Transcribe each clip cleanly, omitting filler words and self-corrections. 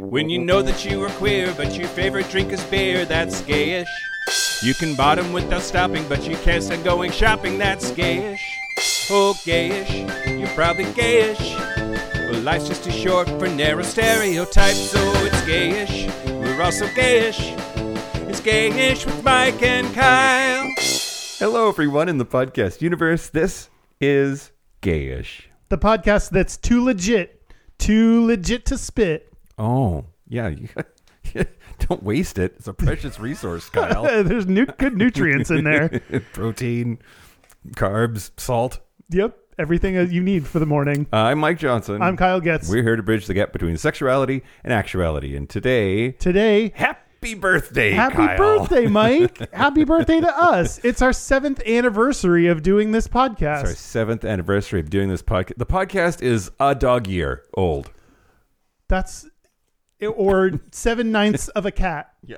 When you know that you are queer, but your favorite drink is beer, that's gayish. You can bottom without stopping, but you can't stand going shopping, that's gayish. Oh, gayish, you're probably gayish. Well, life's just too short for narrow stereotypes, so it's gayish. We're also gayish. It's gayish with Mike and Kyle. Hello, everyone in the podcast universe. This is Gayish. The podcast that's too legit to spit. Oh, yeah. Don't waste it. It's a precious resource, Kyle. There's good nutrients in there. Protein, carbs, salt. Yep. Everything you need for the morning. I'm Mike Johnson. I'm Kyle Getz. We're here to bridge the gap between sexuality and actuality. And today, happy birthday, Happy Kyle. birthday, Mike. Happy birthday to us. It's our 7th anniversary of doing this podcast. It's our 7th anniversary of doing this podcast. The podcast is a dog year old. That's, or 7/9 of a cat. Yeah.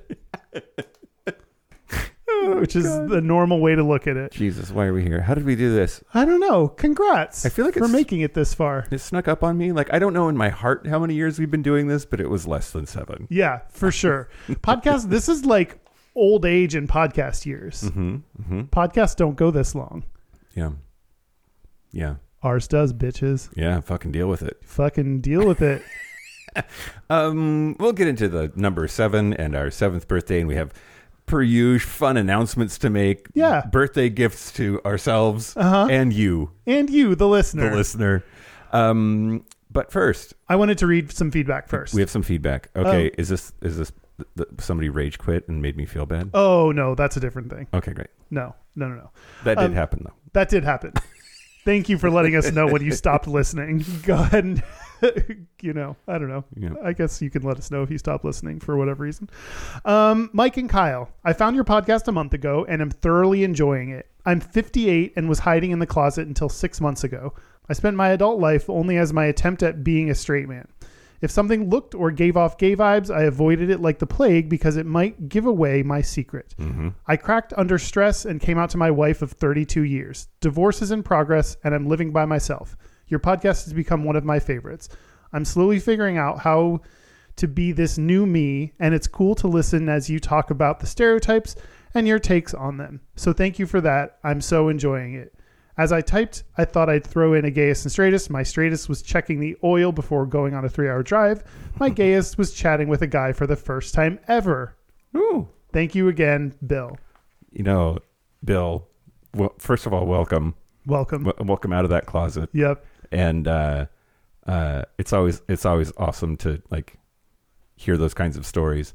Which is the normal way to look at it. Jesus, why are we here? How did we do this? I don't know. Congrats. I feel like for making it this far. It snuck up on me. Like, I don't know in my heart how many years we've been doing this, but it was less than 7. Yeah, for sure. Podcast, this is like old age in podcast years. Podcasts don't go this long. Yeah. Yeah. Ours does, bitches. Yeah, fucking deal with it. Fucking deal with it. We'll get into the number 7 and our 7th birthday, and we have per usual fun announcements to make. Yeah. Birthday gifts to ourselves and you. And you, the listener. The listener. But first, I wanted to read some feedback first. we have some feedback. Okay, is this somebody rage quit and made me feel bad? Oh, no, that's a different thing. Okay, great. No. That did happen, though. That did happen. Thank you for letting us know when you stopped listening. Go ahead and, I don't know. Yeah. I guess you can let us know if you stopped listening for whatever reason. Mike and Kyle, I found your podcast a month ago and am thoroughly enjoying it. I'm 58 and was hiding in the closet until 6 months ago. I spent my adult life only as my attempt at being a straight man. If something looked or gave off gay vibes, I avoided it like the plague because it might give away my secret. I cracked under stress and came out to my wife of 32 years. Divorce is in progress and I'm living by myself. Your podcast has become one of my favorites. I'm slowly figuring out how to be this new me, and it's cool to listen as you talk about the stereotypes and your takes on them. So thank you for that. I'm so enjoying it. As I typed, I thought I'd throw in a gayest and straightest. My straightest was checking the oil before going on a 3-hour drive. My gayest was chatting with a guy for the first time ever. Ooh. Thank you again, Bill. Bill, well, first of all, welcome. Welcome. Welcome out of that closet. Yep. And it's always awesome to like hear those kinds of stories.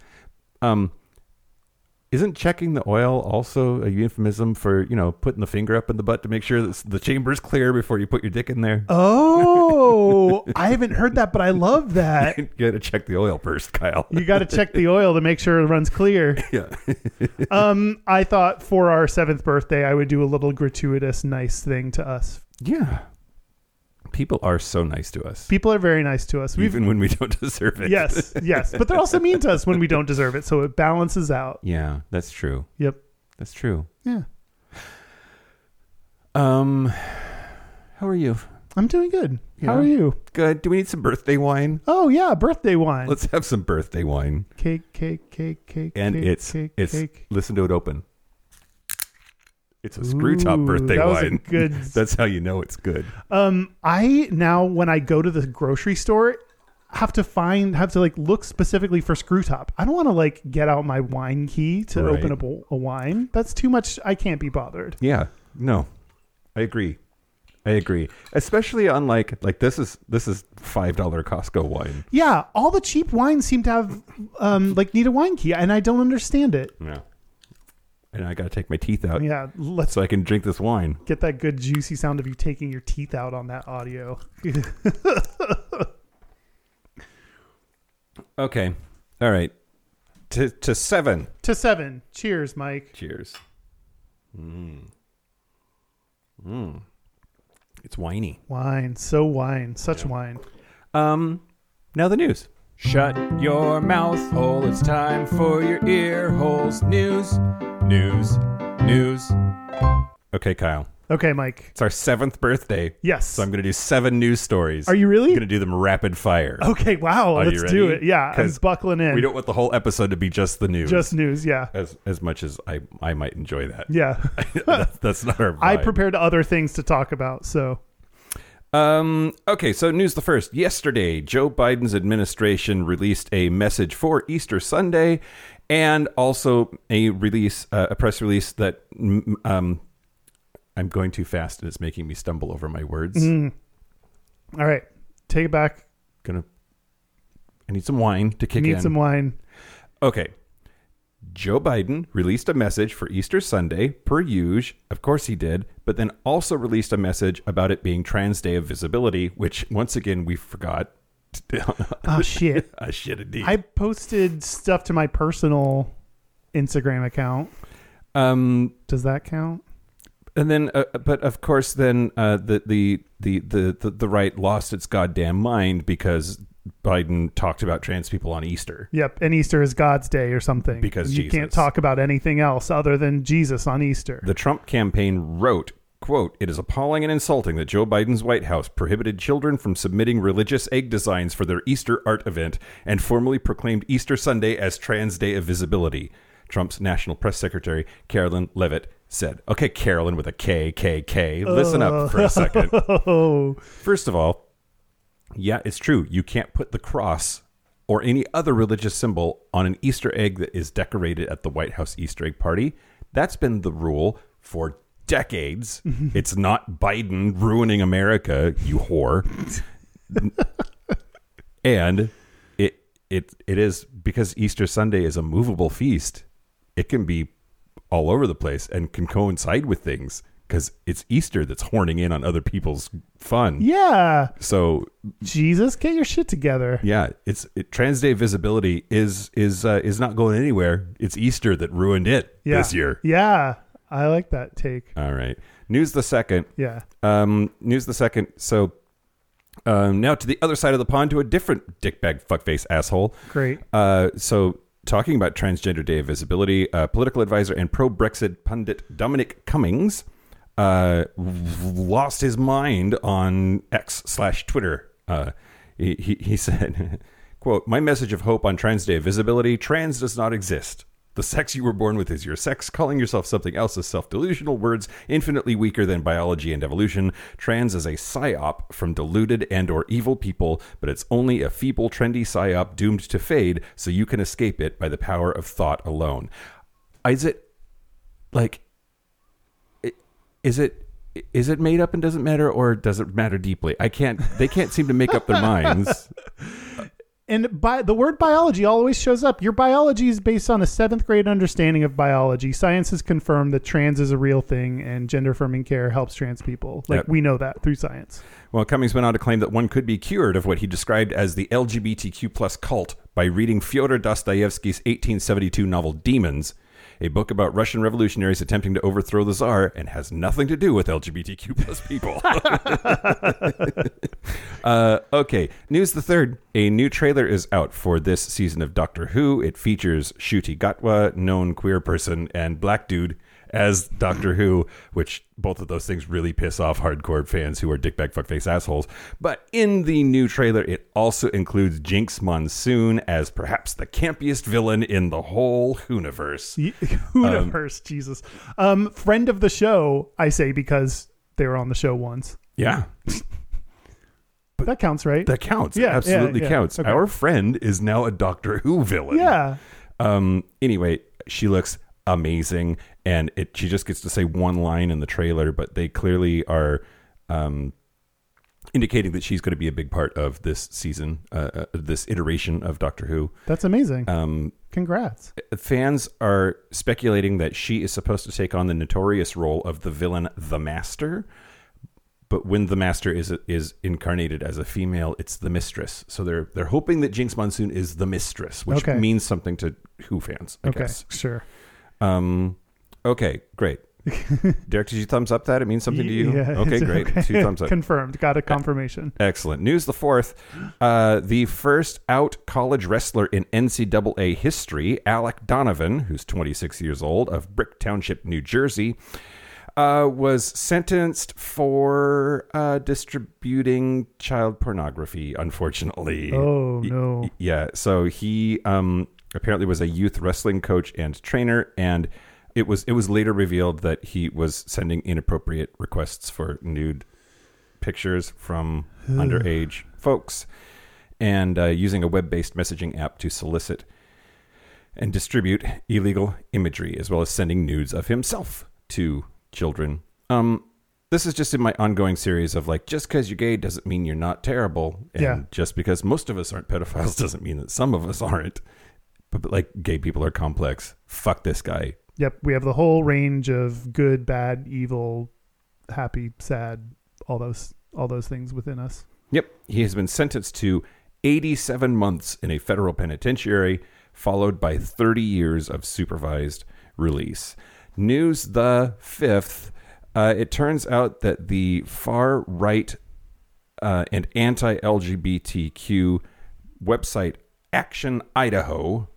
Isn't checking the oil also a euphemism for, putting the finger up in the butt to make sure that the chamber's clear before you put your dick in there? Oh, I haven't heard that, but I love that. You got to check the oil first, Kyle. You got to check the oil to make sure it runs clear. Yeah. I thought for our 7th birthday, I would do a little gratuitous nice thing to us. Yeah. People are so nice to us. People are very nice to us. Even when we don't deserve it. Yes. But they're also mean to us when we don't deserve it. So it balances out. Yeah, that's true. Yep. That's true. Yeah. How are you? I'm doing good. Yeah. How are you? Good. Do we need some birthday wine? Oh, yeah. Birthday wine. Let's have some birthday wine. Cake. And cake, it's listen to it open. It's a screw top birthday that was wine. A good. That's how you know it's good. I now when I go to the grocery store have to look specifically for screw top. I don't want to get out my wine key to open up a wine. That's too much. I can't be bothered. Yeah. No. I agree. Especially on like this is $5 Costco wine. Yeah, all the cheap wines seem to have need a wine key, and I don't understand it. Yeah. And I got to take my teeth out. Yeah, so I can drink this wine. Get that good juicy sound of you taking your teeth out on that audio. Okay. All right. To 7. To 7. Cheers, Mike. Cheers. It's whiny. Wine. So wine. Such wine. Now the news. Shut your mouth hole, it's time for your ear holes. News. Okay, Kyle. Okay, Mike. It's our 7th birthday. Yes. So I'm going to do 7 news stories. Are you really? I'm going to do them rapid fire. Okay, wow. Are you Let's do ready? it. Yeah, I'm 'Cause buckling in. We don't want the whole episode to be just the news. Just news, yeah. as much as I might enjoy that. Yeah. That's not our vibe. I prepared other things to talk about, so. Okay, so news the first. Yesterday, Joe Biden's administration released a message for Easter Sunday and also a press release that I'm going too fast and it's making me stumble over my words. All right. Take it back. I need some wine to kick in. Need some wine. Okay. Joe Biden released a message for Easter Sunday, per usual. Of course he did, but then also released a message about it being Trans Day of Visibility, which once again we forgot. Oh, shit. Shit indeed. I posted stuff to my personal Instagram account. Does that count? And then, but of course, then the right lost its goddamn mind because Biden talked about trans people on Easter. Yep, and Easter is God's day or something. Because you Jesus. can't talk about anything else other than Jesus on Easter. The Trump campaign wrote, quote, "It is appalling and insulting that Joe Biden's White House prohibited children from submitting religious egg designs for their Easter art event and formally proclaimed Easter Sunday as Trans Day of Visibility," Trump's National Press Secretary, Carolyn Levitt, said. Okay, Carolyn with a K. Listen up for a second. First of all, yeah, it's true. You can't put the cross or any other religious symbol on an Easter egg that is decorated at the White House Easter egg party. That's been the rule for decades. It's not Biden ruining America, you whore. And it is because Easter Sunday is a movable feast. It can be all over the place and can coincide with things because it's Easter that's horning in on other people's fun. Yeah. So Jesus, get your shit together. yeah, Trans Day Visibility is not going anywhere. It's Easter that ruined it this year. Yeah. I like that take. All right. News the second. Yeah. News the second. So now to the other side of the pond to a different dickbag fuckface asshole. Great. So talking about Transgender Day of Visibility, political advisor and pro-Brexit pundit Dominic Cummings lost his mind on X/Twitter. He said, quote, "My message of hope on Trans Day of Visibility: trans does not exist. The sex you were born with is your sex. Calling yourself something else is self-delusional words infinitely weaker than biology and evolution. Trans is a psyop from deluded and or evil people, but it's only a feeble, trendy psyop doomed to fade, so you can escape it by the power of thought alone." Is it made up and doesn't matter, or does it matter deeply? They can't seem to make up their minds. And the word biology always shows up. Your biology is based on a 7th grade understanding of biology. Science has confirmed that trans is a real thing and gender affirming care helps trans people. Yep. We know that through science. Well, Cummings went on to claim that one could be cured of what he described as the LGBTQ plus cult by reading Fyodor Dostoevsky's 1872 novel Demons, a book about Russian revolutionaries attempting to overthrow the Tsar, and has nothing to do with LGBTQ plus people. Okay, news the third. A new trailer is out for this season of Doctor Who. It features Ncuti Gatwa, known queer person, and black dude as Doctor Who, which both of those things really piss off hardcore fans who are dickbag fuckface assholes. But in the new trailer, it also includes Jinx Monsoon as perhaps the campiest villain in the whole Whoniverse. Whoniverse, Jesus. Friend of the show, I say, because they were on the show once. Yeah. But that counts, right? That counts. Yeah, Absolutely yeah. counts. Okay. Our friend is now a Doctor Who villain. Yeah. Anyway, she looks amazing, and she just gets to say one line in the trailer, but they clearly are indicating that she's going to be a big part of this season, this iteration of Doctor Who. That's amazing. Congrats. Fans are speculating that she is supposed to take on the notorious role of the villain, the Master. But when the Master is incarnated as a female, it's the Mistress. So they're hoping that Jinx Monsoon is the Mistress, which means something to Who fans, I guess. Sure. Okay, great. Derek, did you thumbs up that? It means something to you? Yeah, Okay, great. Okay. 2 thumbs up. Confirmed. Got a confirmation. Excellent. News the fourth. The first out college wrestler in NCAA history, Alec Donovan, who's 26 years old, of Brick Township, New Jersey, was sentenced for distributing child pornography, unfortunately. Oh, no. Yeah, so he apparently was a youth wrestling coach and trainer, and it was later revealed that he was sending inappropriate requests for nude pictures from underage folks, and using a web-based messaging app to solicit and distribute illegal imagery, as well as sending nudes of himself to children. This is just in my ongoing series of like, just because you're gay doesn't mean you're not terrible, and just because most of us aren't pedophiles doesn't mean that some of us aren't. But like, gay people are complex. Fuck this guy. Yep, we have the whole range of good, bad, evil, happy, sad, all those things within us. Yep, he has been sentenced to 87 months in a federal penitentiary, followed by 30 years of supervised release. News the 5th. It turns out that the far right and anti-LGBTQ website Action Idaho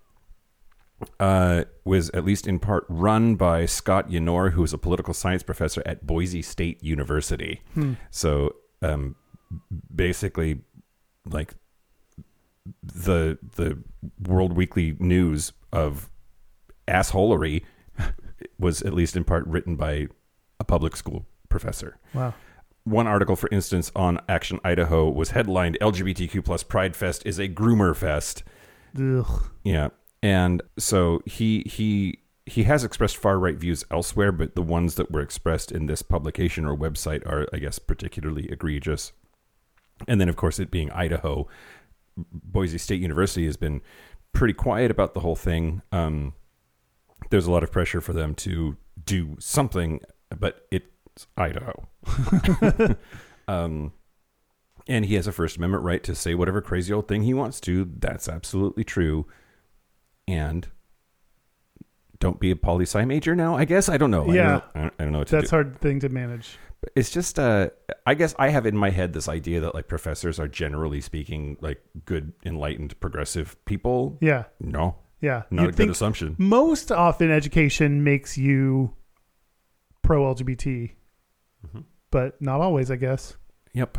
was at least in part run by Scott Yenor, who is a political science professor at Boise State University. So basically, like the World Weekly News of assholery was at least in part written by a public school professor. Wow. One article, for instance, on Action Idaho was headlined LGBTQ plus Pride Fest is a groomer fest. Ugh. Yeah. And so he has expressed far-right views elsewhere, but the ones that were expressed in this publication or website are, I guess, particularly egregious. And then, of course, it being Idaho, Boise State University has been pretty quiet about the whole thing. There's a lot of pressure for them to do something, but it's Idaho. And he has a First Amendment right to say whatever crazy old thing he wants to. That's absolutely true. And don't be a poli-sci major now, I guess. I don't know. Yeah. I don't know what to do. That's a hard thing to manage. But it's just, I guess I have in my head this idea that like professors are generally speaking like good, enlightened, progressive people. Yeah. No. Yeah. Not You'd a good think assumption. Most often education makes you pro-LGBT, but not always, I guess. Yep.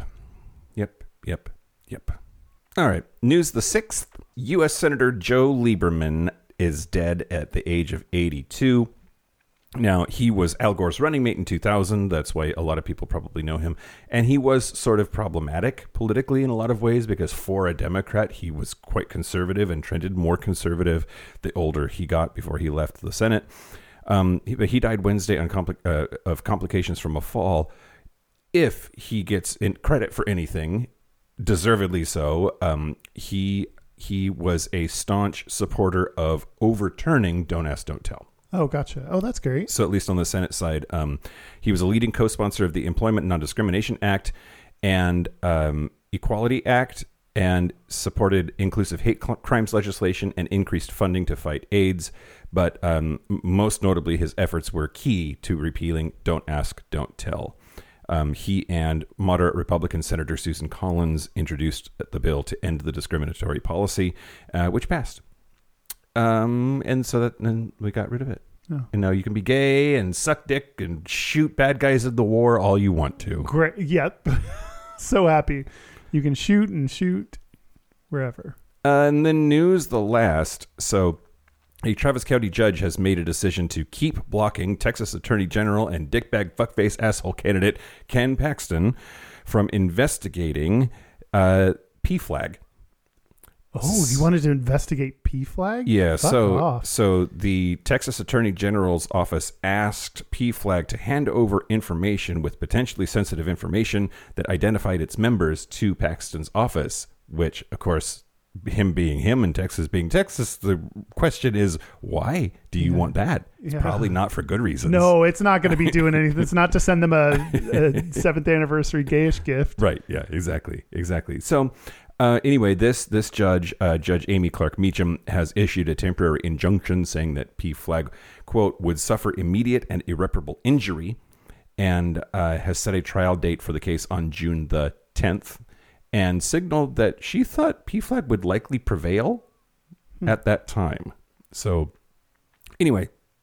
All right. News the 6th. U.S. Senator Joe Lieberman is dead at the age of 82. Now, he was Al Gore's running mate in 2000. That's why a lot of people probably know him. And he was sort of problematic politically in a lot of ways because for a Democrat, he was quite conservative and trended more conservative the older he got before he left the Senate. But he died Wednesday on of complications from a fall. If he gets credit for anything, deservedly so, he was a staunch supporter of overturning Don't Ask, Don't Tell. Oh, gotcha. Oh, that's great. So at least on the Senate side, he was a leading co-sponsor of the Employment Non-Discrimination Act and Equality Act, and supported inclusive hate crimes legislation and increased funding to fight AIDS. But most notably, his efforts were key to repealing Don't Ask, Don't Tell. He and moderate Republican Senator Susan Collins introduced the bill to end the discriminatory policy, which passed. And so then we got rid of it. Oh. And now you can be gay and suck dick and shoot bad guys in the war all you want to. Great. Yep. So happy. You can shoot wherever. And then news the last. So a Travis County judge has made a decision to keep blocking Texas Attorney General and dickbag fuckface asshole candidate Ken Paxton from investigating PFLAG. Oh, you wanted to investigate PFLAG? Yeah, Fuck so off. So the Texas Attorney General's office asked PFLAG to hand over information with potentially sensitive information that identified its members to Paxton's office, which, of course, him being him and Texas being Texas, the question is, why do you want that? It's probably not for good reasons. No, it's not going to be doing anything. It's not to send them a 7th anniversary gayish gift. Right, yeah, exactly. So anyway, this judge, Judge Amy Clark Meacham, has issued a temporary injunction saying that PFLAG, quote, would suffer immediate and irreparable injury, and has set a trial date for the case on June the 10th, and signaled that she thought PFLAG would likely prevail at that time. So anyway,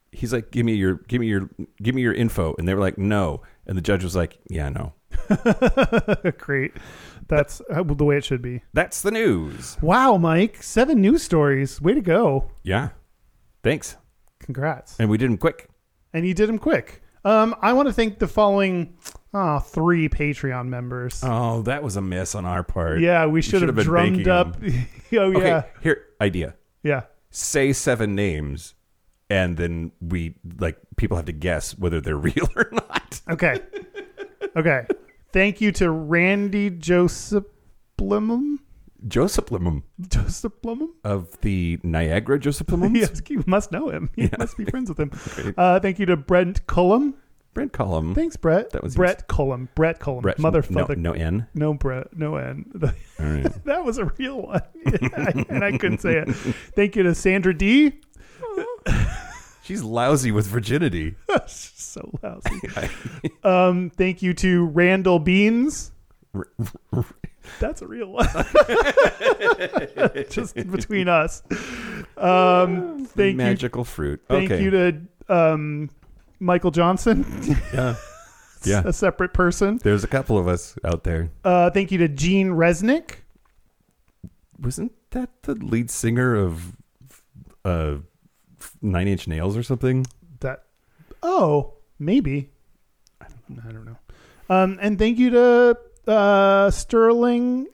he's like, give me your info. And they were like, no. And the judge was like, yeah, no. Great. That's the way it should be. That's the news. Wow, Mike. 7 news stories. Way to go. Yeah. Thanks. Congrats. And we did them quick. And you did them quick. I want to thank the following 3 Patreon members. Oh, that was a miss on our part. Yeah, we should have been drummed banking up. Oh, Okay, yeah. here, idea. Yeah. Say 7 names, and then people have to guess whether they're real or not. Okay. Thank you to Randy Joseph Blimum. Joseph Limum Joseph Blumum? of the Niagara Joseph Limums? Yes, you must know him. You must be friends with him. Okay. Thank you to Brent Cullum. Brent Cullum. Thanks, Brett. That was Brett Cullum. Brett Cullum. Brett, Motherfucker. No N. No Brett. No N. All right. That was a real one. And I couldn't say it. Thank you to Sandra D. She's lousy with virginity. So lousy. Thank you to Randall Beans. That's a real one. Just between us. Magical fruit. Thank you to Michael Johnson. Yeah. A separate person. There's a couple of us out there. Thank you to Gene Resnick. Wasn't that the lead singer of 9 Inch Nails or something? Maybe. I don't know. And thank you to Sterling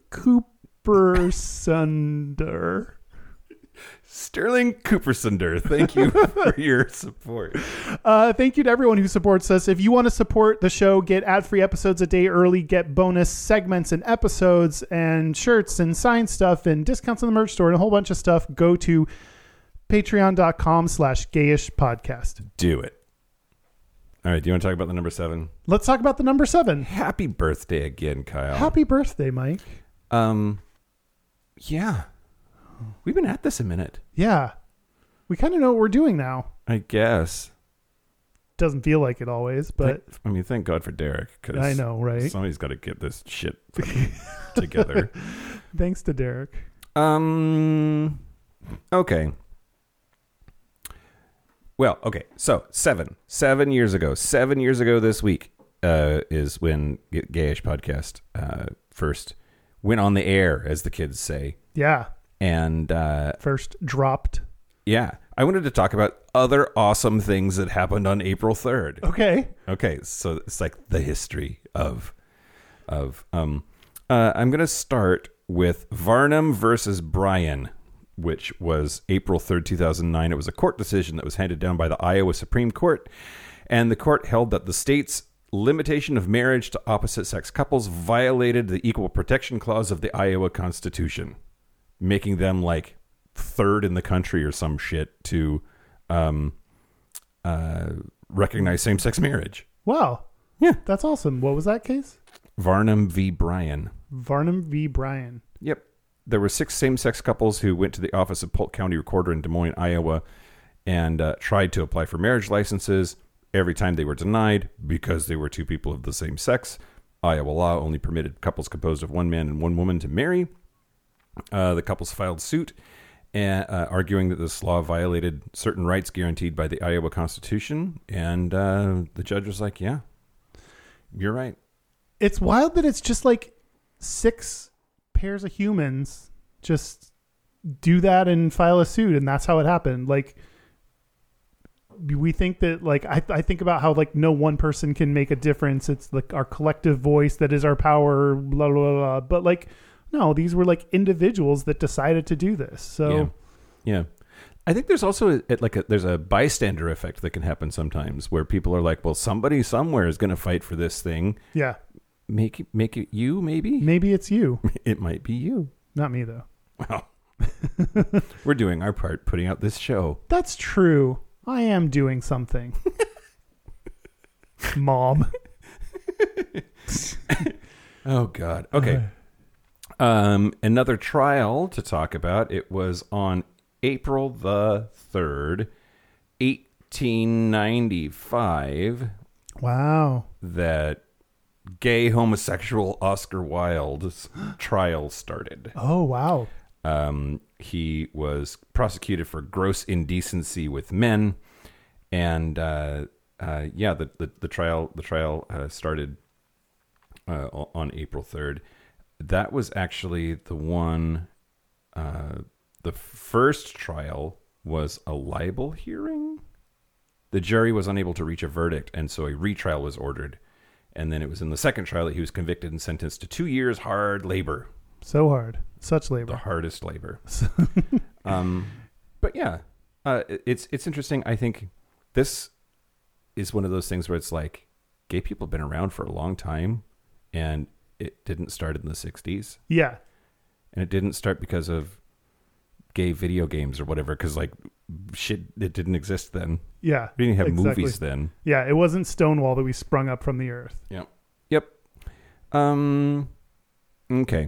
Coopersunder. Sterling Coopersunder, thank you for your support. Thank you to everyone who supports us. If you want to support the show, get ad-free episodes a day early, get bonus segments and episodes and shirts and signed stuff and discounts on the merch store and a whole bunch of stuff, go to patreon.com/gayishpodcast. Do it. All right, do you want to talk about the number 7? Let's talk about the number 7. Happy birthday again, Kyle. Happy birthday, Mike. Yeah. We've been at this a minute. Yeah. We kind of know what we're doing now. I guess. Doesn't feel like it always, but... Thank God for Derek. Cause I know, right? Somebody's got to get this shit together. Thanks to Derek. Okay. Well, okay. So 7 years ago this week is when Gayish Podcast first went on the air, as the kids say. Yeah. And first dropped. Yeah. I wanted to talk about other awesome things that happened on April 3rd. Okay. So it's like the history of I'm going to start with Varnum versus Bryan, which was April 3rd, 2009. It was a court decision that was handed down by the Iowa Supreme Court, and the court held that the state's limitation of marriage to opposite-sex couples violated the Equal Protection Clause of the Iowa Constitution, making them like 3rd in the country or some shit to recognize same-sex marriage. Wow. Yeah. That's awesome. What was that case? Varnum v. Bryan. Varnum v. Bryan. Yep. There were 6 same-sex couples who went to the office of Polk County Recorder in Des Moines, Iowa, and tried to apply for marriage licenses. Every time they were denied because they were 2 people of the same sex. Iowa law only permitted couples composed of 1 man and 1 woman to marry. The couples filed suit, arguing that this law violated certain rights guaranteed by the Iowa Constitution. And the judge was like, yeah, you're right. It's wild that it's just like 6 pairs of humans just do that and file a suit, and that's how it happened. Like, we think that, like, I think about how, like, no one person can make a difference. It's like our collective voice that is our power, blah, blah, blah. But, like, no, these were like individuals that decided to do this. So, yeah. I think there's also there's a bystander effect that can happen sometimes where people are like, well, somebody somewhere is going to fight for this thing. Yeah. Make it you, maybe? Maybe it's you. It might be you. Not me, though. Well, we're doing our part putting out this show. That's true. I am doing something. Mom. Oh, God. Okay. Another trial to talk about. It was on April the 3rd, 1895. Wow. That gay homosexual Oscar Wilde's trial started. Oh, wow. He was prosecuted for gross indecency with men, And yeah, the trial started on April 3rd. That was actually the one. The first trial was a libel hearing. The jury was unable to reach a verdict, and so a retrial was ordered. And then it was in the second trial that he was convicted and sentenced to 2 years hard labor. So hard. Such labor. The hardest labor. But yeah, it's interesting. I think this is one of those things where it's like gay people have been around for a long time, and it didn't start in the 60s. Yeah. And it didn't start because of gay video games or whatever, because like shit, it didn't exist then. Yeah. We didn't have exactly. movies then. Yeah, it wasn't Stonewall that we sprung up from the earth. Yep. Okay.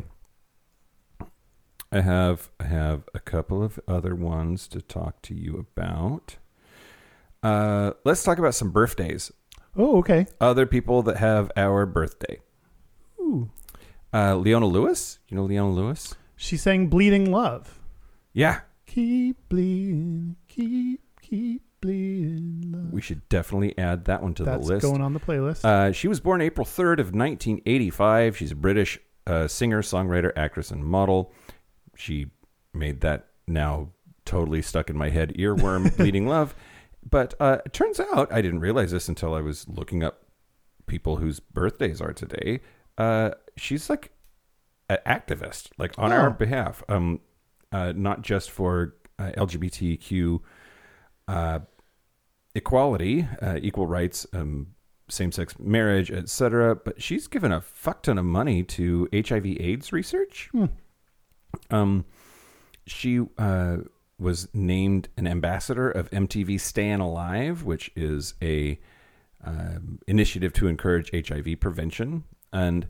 I have a couple of other ones to talk to you about. Let's talk about some birthdays. Oh, okay. Other people that have our birthday. Ooh. Leona Lewis. You know Leona Lewis? She sang Bleeding Love. Yeah. Keep bleeding, keep bleeding love. We should definitely add that one to the list. That's going on the playlist. She was born April 3rd of 1985. She's a British singer, songwriter, actress, and model. She made that now totally stuck in my head earworm, Bleeding Love. But it turns out, I didn't realize this until I was looking up people whose birthdays are today. She's like an activist, like on our behalf. Not just for LGBTQ equality, equal rights, same-sex marriage, etc. But she's given a fuck ton of money to HIV/AIDS research. She was named an ambassador of MTV Stayin' Alive, which is a initiative to encourage HIV prevention, and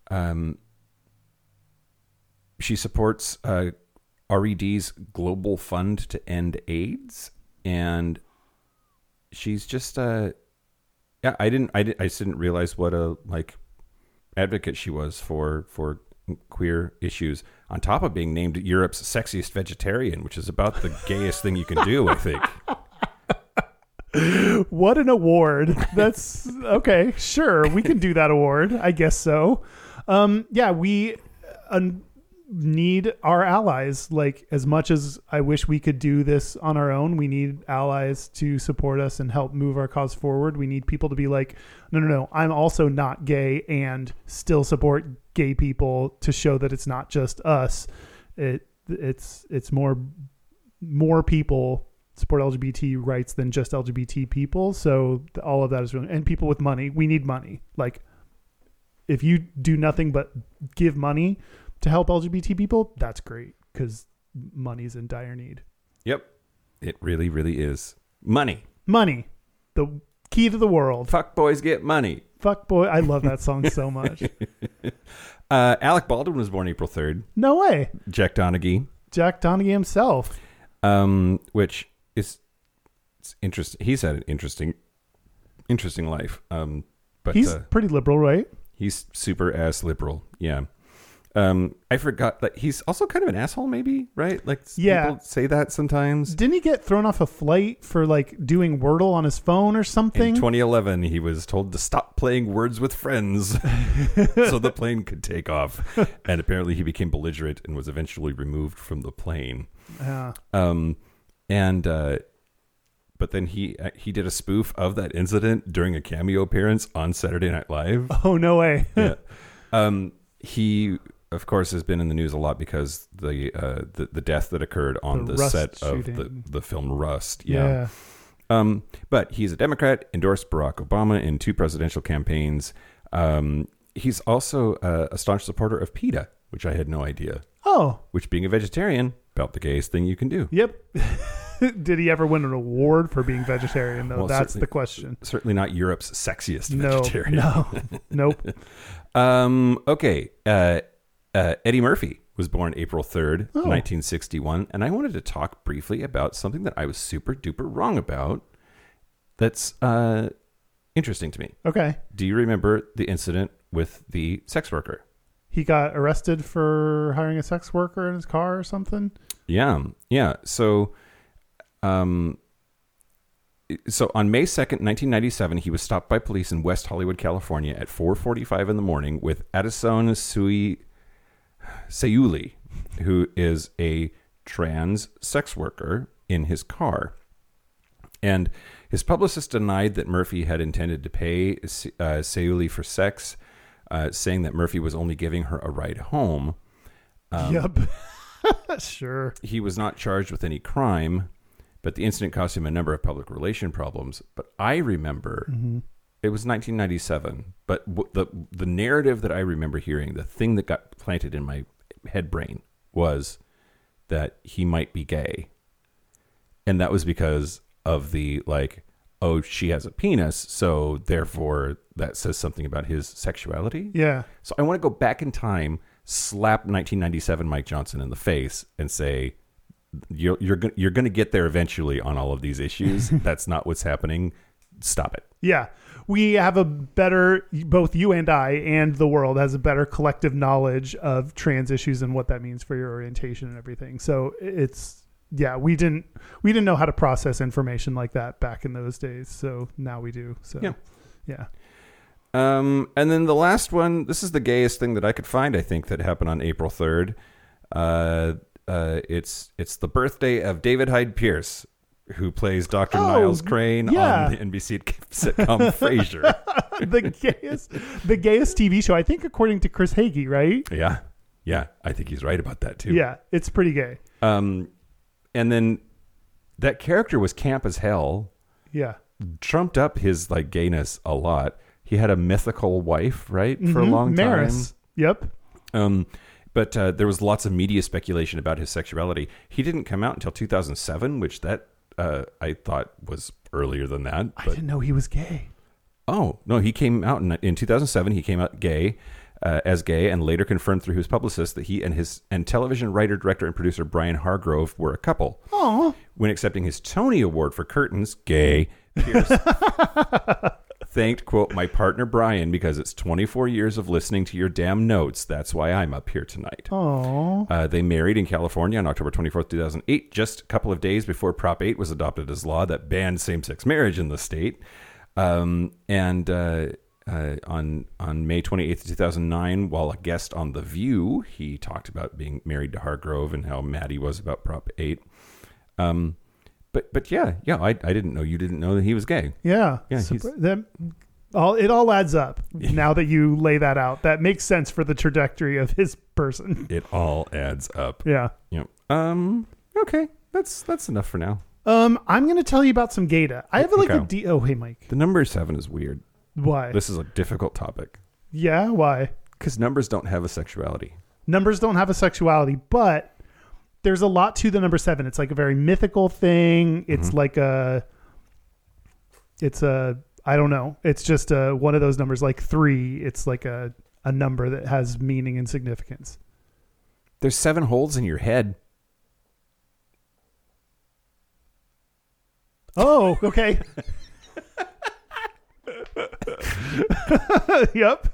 she supports RED's Global Fund to End AIDS, and she's just I just didn't realize what a advocate she was for queer issues, on top of being named Europe's sexiest vegetarian, which is about the gayest thing you can do, I think. What an award. That's okay. Sure. We can do that award. I guess so. Yeah, we need our allies. Like, as much as I wish we could do this on our own, we need allies to support us and help move our cause forward. We need people to be like, no, I'm also not gay and still support gay people, to show that it's not just us. It's more people support LGBT rights than just LGBT people. So all of that is really, and people with money. We need money. Like, if you do nothing but give money to help LGBT people, that's great, because money's in dire need. Yep. It really, really is. Money. Money. The key to the world. Fuck boys get money. Fuck boy. I love that song so much. Alec Baldwin was born April 3rd. No way. Jack Donaghy. Jack Donaghy himself. Which is, it's interesting. He's had an interesting life. But he's pretty liberal, right? He's super ass liberal. Yeah. I forgot that he's also kind of an asshole, maybe, right? Like, people say that sometimes. Didn't he get thrown off a flight for doing Wordle on his phone or something? In 2011, he was told to stop playing Words with Friends so the plane could take off. And apparently he became belligerent and was eventually removed from the plane. Yeah. But then he did a spoof of that incident during a cameo appearance on Saturday Night Live. Oh, no way. Yeah. He, of course, has been in the news a lot because the death that occurred on the set shooting of the film Rust. Yeah. But he's a Democrat, endorsed Barack Obama in 2 presidential campaigns. He's also a staunch supporter of PETA, which I had no idea. Oh. Which, being a vegetarian, about the gayest thing you can do. Yep. Did he ever win an award for being vegetarian, though? Well, that's the question. Certainly not Europe's sexiest vegetarian. No. Nope. Okay. Eddie Murphy was born April 3rd, 1961. And I wanted to talk briefly about something that I was super duper wrong about that's interesting to me. Okay. Do you remember the incident with the sex worker? He got arrested for hiring a sex worker in his car or something? Yeah. So So on May 2nd, 1997, he was stopped by police in West Hollywood, California at 4:45 in the morning with Addison Sayuli, who is a trans sex worker, in his car. And his publicist denied that Murphy had intended to pay Sayuli for sex, saying that Murphy was only giving her a ride home. Yep. Sure. He was not charged with any crime, but the incident cost him a number of public relation problems. But I remember, it was 1997, but the narrative that I remember hearing, the thing that got planted in my head brain was that he might be gay. And that was because of the, like, oh, she has a penis, so therefore that says something about his sexuality. Yeah. So I want to go back in time, slap 1997 Mike Johnson in the face and say, you're going to get there eventually on all of these issues. That's not what's happening. Stop it. Yeah. We have a better, both you and I and the world has a better collective knowledge of trans issues and what that means for your orientation and everything. So it's, yeah, we didn't know how to process information like that back in those days. So now we do. So yeah. And then the last one, this is the gayest thing that I could find, I think, that happened on April 3rd. It's the birthday of David Hyde Pierce, who plays Dr. Niles Crane on the NBC sitcom Frasier. the gayest TV show, I think, according to Chris Hagee, right? Yeah, I think he's right about that too. Yeah, it's pretty gay. And then that character was camp as hell. Yeah, trumped up his like gayness a lot. He had a mythical wife, right, for a long time. Maris. Yep. But there was lots of media speculation about his sexuality. He didn't come out until 2007, which I thought was earlier than that. I didn't know he was gay. Oh, no, he came out in 2007. He came out gay, as gay, and later confirmed through his publicist that he and television writer, director, and producer Brian Hargrove were a couple. Aww. When accepting his Tony Award for Curtains, gay, Pierce thanked, quote, my partner Brian, because it's 24 years of listening to your damn notes. That's why I'm up here tonight. Aww. They married in California on October 24th, 2008, just a couple of days before Prop 8 was adopted as law that banned same-sex marriage in the state. On May 28th, 2009, while a guest on The View, he talked about being married to Hargrove and how mad he was about Prop 8. But yeah, I didn't know you didn't know that he was gay. Yeah. Yeah, it all adds up now that you lay that out. That makes sense for the trajectory of his person. It all adds up. Yeah. Yep. Okay, that's enough for now. I'm going to tell you about some Gata. I have oh, hey, Mike. The number 7 is weird. Why? This is a difficult topic. Yeah, why? Because numbers don't have a sexuality. Numbers don't have a sexuality, but there's a lot to the number 7. It's like a very mythical thing. It's like I don't know. It's just one of those numbers like 3. It's like a number that has meaning and significance. There's 7 holes in your head. Oh, okay. Yep.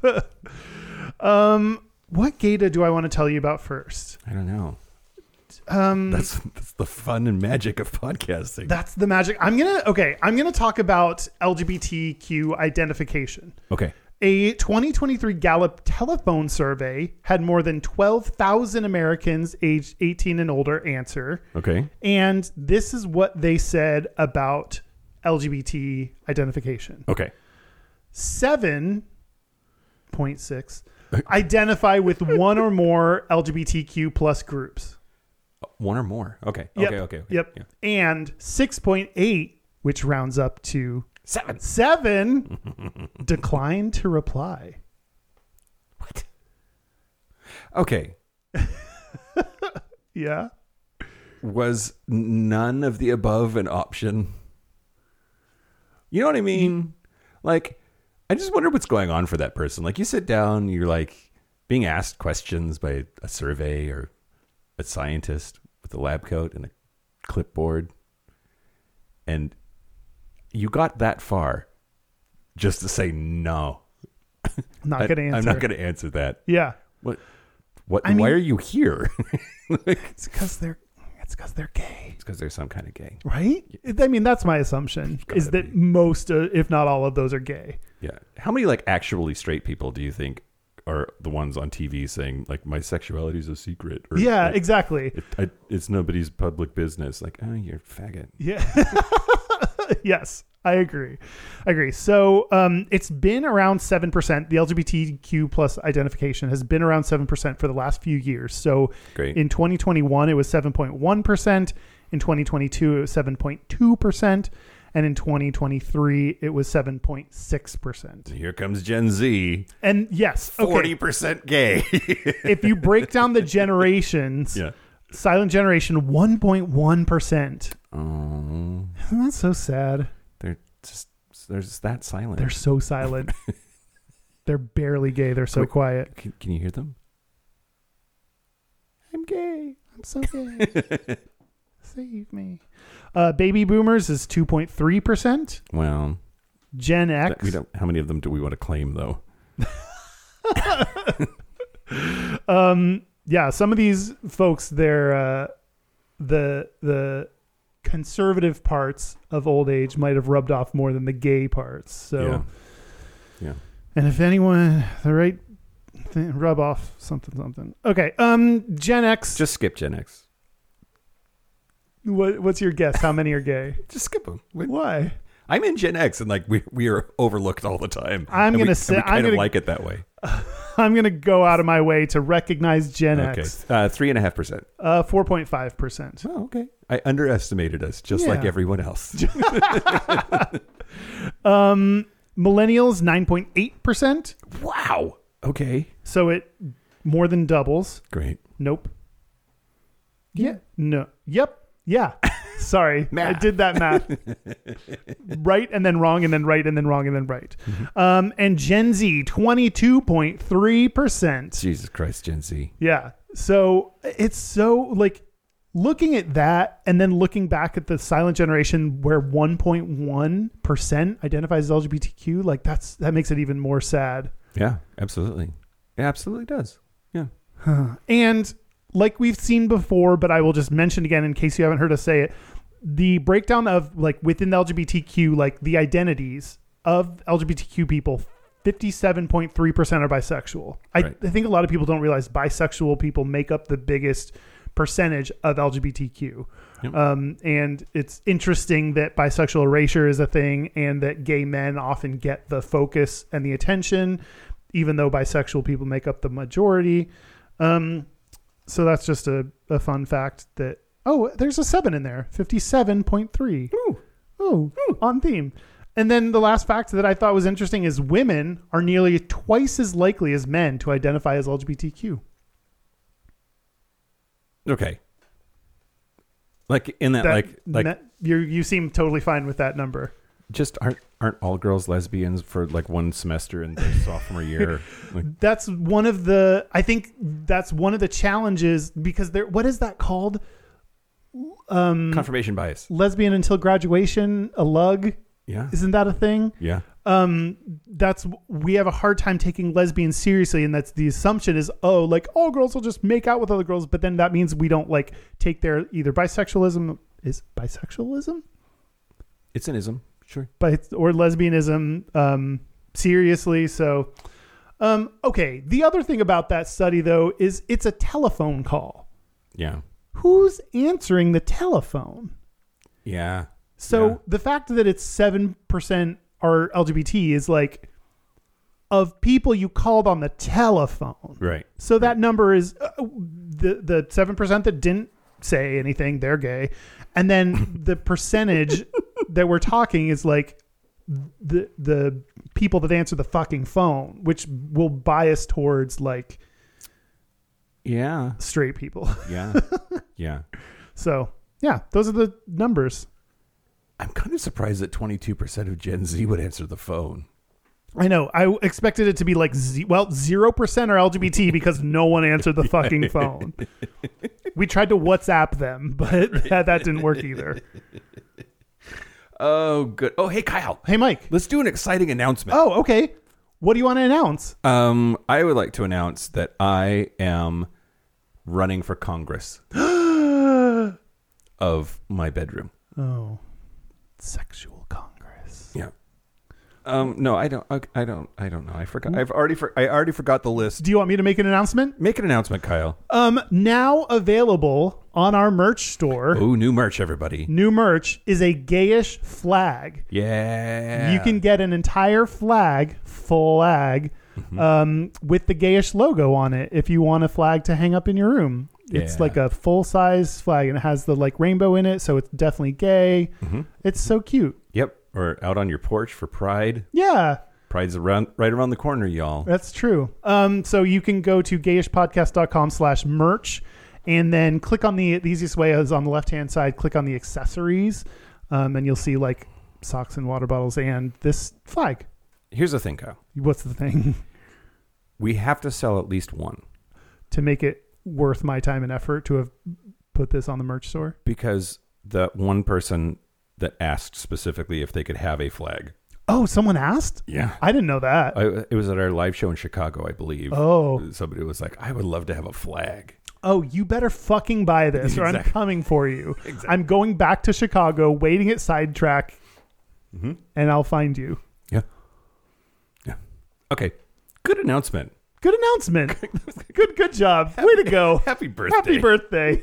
What Gata do I want to tell you about first? I don't know. That's the fun and magic of podcasting. That's the magic. I'm gonna talk about LGBTQ identification. Okay. A 2023 Gallup telephone survey had more than 12,000 Americans aged 18 and older answer. Okay. And this is what they said about LGBT identification. Okay. 7.6 identify with one or more LGBTQ plus groups. One or more. Okay. Yep. Okay. Yep. Yeah. And 6.8, which rounds up to 7 declined to reply. What? Okay. Yeah. Was none of the above an option? You know what I mean? Like, I just wonder what's going on for that person. Like, you sit down, you're like being asked questions by a survey or a scientist with a lab coat and a clipboard, and you got that far just to say no. Not going to answer. I'm not going to answer that. Yeah. What? I mean, why are you here? It's because It's because they're gay. It's because they're some kind of gay. Right? I mean, that's my assumption, is that most, if not all of those are gay. Yeah. How many like actually straight people do you think are the ones on TV saying like my sexuality is a secret? Or, Yeah, like, exactly. It's nobody's public business. Like, oh, you're a faggot. Yeah. Yes, I agree. So it's been around 7%. The LGBTQ plus identification has been around 7% for the last few years. So Great. in 2021, it was 7.1%. In 2022, it was 7.2%. And in 2023, it was 7.6%. Here comes Gen Z. And yes, okay, 40% gay. if you break down the generations, Yeah. silent generation, 1.1%. Oh, Isn't that so sad? they're just that silent. They're so silent. They're barely gay. They're so quiet. Can you hear them? I'm gay. I'm so gay. Save me. Baby boomers is 2.3%. Well, Gen X. we don't. How many of them do we want to claim though? Yeah, some of these folks, they're the conservative parts of old age might have rubbed off more than the gay parts. So, Yeah. and if anyone, the right thing, rub off something. Okay. Gen X. Just skip Gen X. What's your guess? How many are gay? Just skip them. Why? I'm in Gen X, and like we are overlooked all the time. I'm And gonna we say kind of like it that way. I'm gonna go out of my way to recognize Gen Okay, X. 3.5%. 4.5%. Oh, okay. I underestimated us, just like Yeah. everyone else. Millennials 9.8%. Wow. Okay. So it more than doubles. Great. Nope. Yeah. No. Yep. Yeah. Sorry. I Math. did that math. Right and then wrong and then right and then wrong and then right. And Gen Z 22.3%. Jesus Christ, Gen Z. Yeah. So it's so like looking at that and then looking back at the silent generation where 1.1% identifies as LGBTQ, like that makes it even more sad. Yeah, absolutely. It absolutely does. Yeah. And like we've seen before, but I will just mention again in case you haven't heard us say it, the breakdown of like within the LGBTQ, like the identities of LGBTQ people, 57.3% are bisexual. Right. I think a lot of people don't realize bisexual people make up the biggest percentage of LGBTQ. Yep. And it's interesting that bisexual erasure is a thing and that gay men often get the focus and the attention, even though bisexual people make up the majority. So that's just a fun fact that, there's a 7 in there, 57.3. Ooh, on theme. And then the last fact that I thought was interesting is women are nearly twice as likely as men to identify as LGBTQ. Okay. Like in that, you seem totally fine with that number. just aren't all girls lesbians for like one semester in their sophomore year? Like, That's one of the, I think that's one of the challenges because what is that called? confirmation bias. Lesbian until graduation, a lug. Yeah. Isn't that a thing? Yeah. We have a hard time taking lesbians seriously, and that's the assumption is, like all girls will just make out with other girls, but then that means we don't like take their either bisexualism is bisexualism, It's an ism, sure. or lesbianism seriously. So, okay. The other thing about that study though is it's a telephone call. Yeah. Who's answering the telephone? Yeah. So Yeah. the fact that it's 7% are LGBT is like of people you called on the telephone. Right. So that number is the 7% that didn't say anything, they're gay. And then the percentage that we're talking is like the people that answer the fucking phone, which will bias towards like straight people. Yeah. Yeah. So yeah, those are the numbers. I'm kind of surprised that 22% of Gen Z would answer the phone. I know. I expected it to be like 0% are LGBT because no one answered the fucking phone. We tried to WhatsApp them, but that didn't work either. Oh, good. Oh, hey, Kyle. Hey, Mike. Let's do an exciting announcement. Oh, okay. What do you want to announce? I would like to announce that I am running for Congress. of my bedroom. Oh, sexual congress. Yeah. No, I don't know. I forgot. I already forgot the list. Do you want me to make an announcement? Make an announcement, Kyle. Now available on our merch store. Oh, new merch, everybody. New merch is a gayish flag. Yeah. You can get an entire flag with the gayish logo on it if you want a flag to hang up in your room. It's like a full-size flag, and it has the like rainbow in it, so it's definitely gay. It's so cute. Yep. Or out on your porch for Pride. Yeah. Pride's right around the corner, y'all. That's true. So you can go to gayishpodcast.com/merch and then click on the easiest way is on the left-hand side, click on the accessories, and you'll see like socks and water bottles and this flag. Here's the thing, Kyle. What's the thing? We have to sell at least one. To make it worth my time and effort to have put this on the merch store? Because the one person that asked specifically if they could have a flag. Oh, someone asked? Yeah. I didn't know that. It was at our live show in Chicago, I believe. Oh. Somebody was like, I would love to have a flag. Oh, you better fucking buy this or I'm coming for you. Exactly. I'm going back to Chicago, waiting at Sidetrack, and I'll find you. Yeah. Yeah. Okay. Good announcement. Good announcement. Good job. Way to go. Happy birthday. Happy birthday.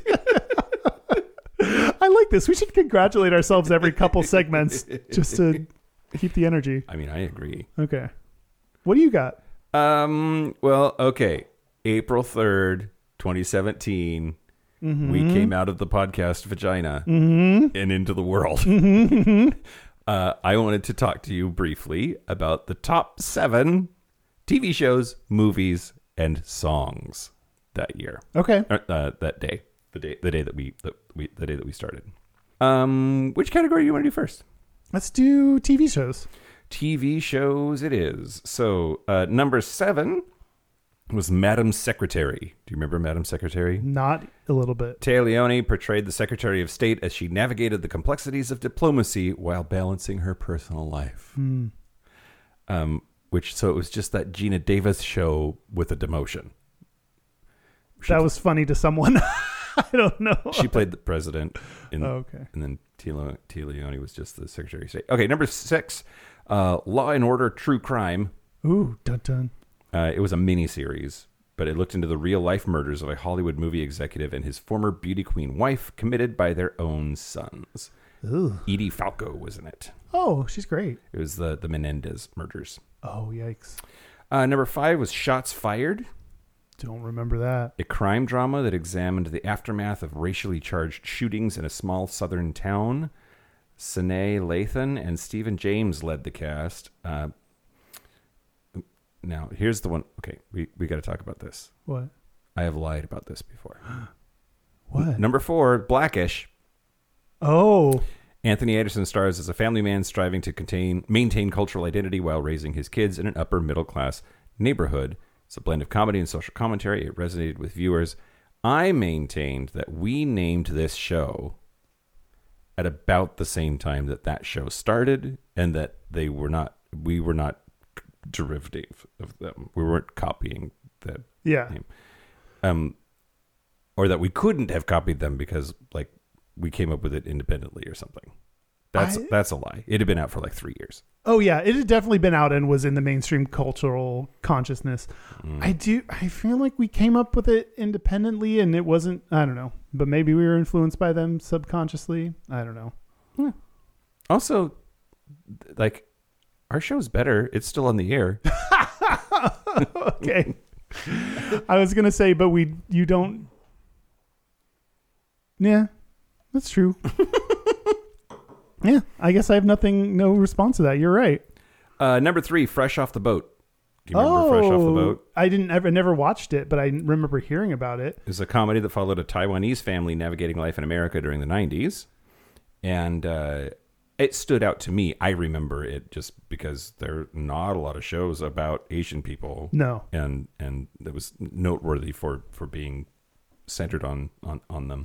I like this. We should congratulate ourselves every couple segments just to keep the energy. I mean, I agree. Okay. What do you got? Well, okay. April 3rd, 2017, we came out of the podcast vagina and into the world. I wanted to talk to you briefly about the top 7 TV shows, movies, and songs that year. Okay. That day. The day that we started. Which category do you want to do first? Let's do TV shows. TV shows it is. So number 7 was Madam Secretary. Do you remember Madam Secretary? Not a little bit. Téa Leoni portrayed the Secretary of State as she navigated the complexities of diplomacy while balancing her personal life. So it was just that Gina Davis show with a demotion. That was funny to someone. I don't know. She played the president. Okay. And then Téa Leoni was just the Secretary of State. Okay, number 6, Law and Order True Crime. Ooh, dun dun. It was a mini-series, but it looked into the real-life murders of a Hollywood movie executive and his former beauty queen wife committed by their own sons. Ooh. Edie Falco was in it. Oh, she's great. It was the Menendez murders. Oh, yikes. Number 5 was Shots Fired. Don't remember that. A crime drama that examined the aftermath of racially charged shootings in a small southern town. Sanaa Lathan and Stephen James led the cast. Now, here's the one. Okay, we got to talk about this. What? I have lied about this before. What? Number 4, Blackish. Oh. Anthony Anderson stars as a family man striving to maintain cultural identity while raising his kids in an upper middle class neighborhood. It's a blend of comedy and social commentary. It resonated with viewers. I maintained that we named this show at about the same time that show started, and that we were not derivative of them. We weren't copying that name. Or that we couldn't have copied them because like we came up with it independently or something. That's a lie. It had been out for like 3 years. Oh yeah, it had definitely been out and was in the mainstream cultural consciousness. I feel like we came up with it independently and it wasn't, I don't know, but maybe we were influenced by them subconsciously. I don't know. Yeah. Also, like, our show's better. It's still on the air. Okay. I was going to say, but you don't. Yeah, that's true. Yeah, I guess I have no response to that. You're right. Number 3, Fresh Off the Boat. Do you remember Fresh Off the Boat? I never watched it, but I remember hearing about it. It's a comedy that followed a Taiwanese family navigating life in America during the 90s. And it stood out to me. I remember it just because there are not a lot of shows about Asian people. No. And it was noteworthy for being centered on them.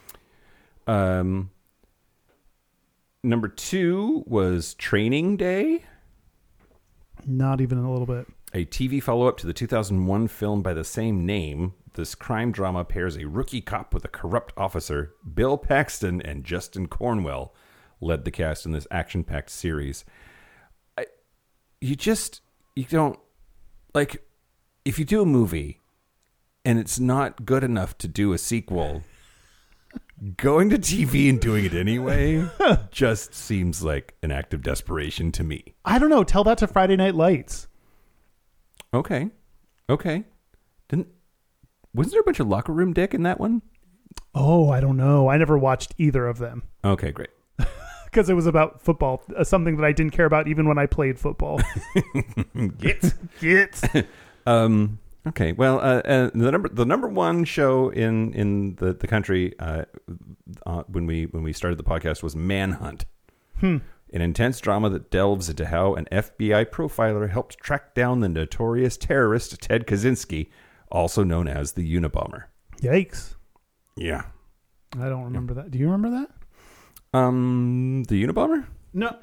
Number 2 was Training Day. Not even a little bit. A TV follow-up to the 2001 film by the same name This crime drama pairs a rookie cop with a corrupt officer. Bill Paxton and Justin Cornwell led the cast in this action-packed series. You don't, like, if you do a movie and it's not good enough to do a sequel, going to TV and doing it anyway just seems like an act of desperation to me. I don't know. Tell that to Friday Night Lights. Okay. Wasn't there a bunch of locker room dick in that one? Oh, I don't know. I never watched either of them. Okay, great. Because it was about football, something that I didn't care about even when I played football. Get. Okay, well, the number one show in the country when we started the podcast was Manhunt, an intense drama that delves into how an FBI profiler helped track down the notorious terrorist Ted Kaczynski, also known as the Unabomber. Yikes! Yeah, I don't remember that. Do you remember that? The Unabomber? No.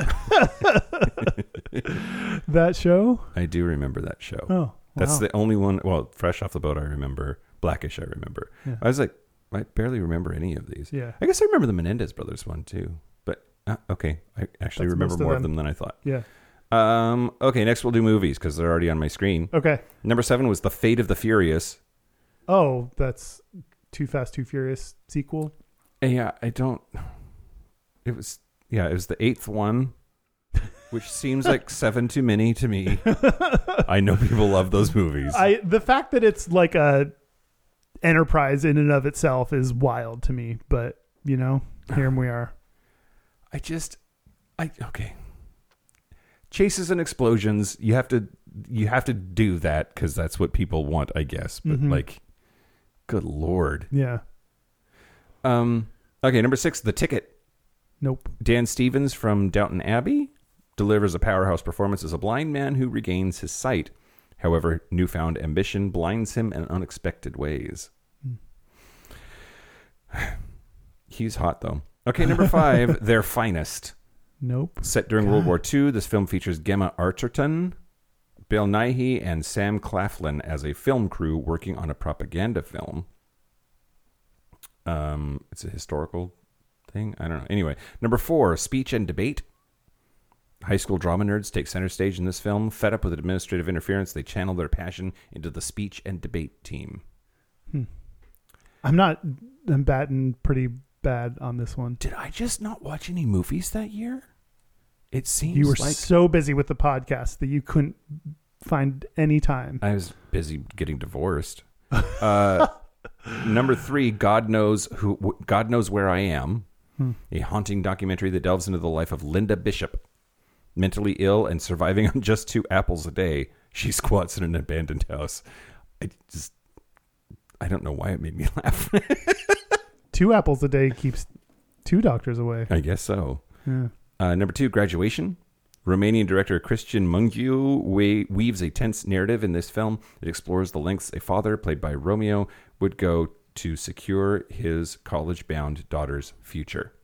That show? I do remember that show. Oh. That's wow. the only one. Well, Fresh Off the Boat, I remember. Blackish, I remember. Yeah. I was like, I barely remember any of these. Yeah. I guess I remember the Menendez brothers one too. But okay, I actually That's remember most of more of them. them than I thought. Yeah. Okay, next we'll do movies because they're already on my screen. Okay. Number 7 was The Fate of the Furious. Oh, that's Too Fast, Too Furious sequel. Yeah, it was the 8th one, which seems like 7 too many to me. I know people love those movies. The fact that it's like a enterprise in and of itself is wild to me, but here we are. Okay. Chases and explosions, you have to do that because that's what people want, I guess. But like, good Lord. Yeah. Okay, number 6, The Ticket. Nope. Dan Stevens from Downton Abbey delivers a powerhouse performance as a blind man who regains his sight. However, newfound ambition blinds him in unexpected ways. He's hot, though. Okay, number 5, Their Finest. Nope. Set during World War II, this film features Gemma Arterton, Bill Nighy, and Sam Claflin as a film crew working on a propaganda film. It's a historical thing. I don't know. Anyway, number 4, Speech and Debate. High school drama nerds take center stage in this film. Fed up with administrative interference, they channel their passion into the speech and debate team. I'm batting pretty bad on this one. Did I just not watch any movies that year? It seems You were like so busy with the podcast that you couldn't find any time. I was busy getting divorced. Number 3, God Knows Where I Am, a haunting documentary that delves into the life of Linda Bishop. Mentally ill and surviving on just 2 apples a day, she squats in an abandoned house. I don't know why it made me laugh. 2 apples a day keeps 2 doctors away. I guess so. Yeah. Number 2, Graduation. Romanian director Christian Mungiu weaves a tense narrative in this film. It explores the lengths a father, played by Romeo, would go to secure his college-bound daughter's future.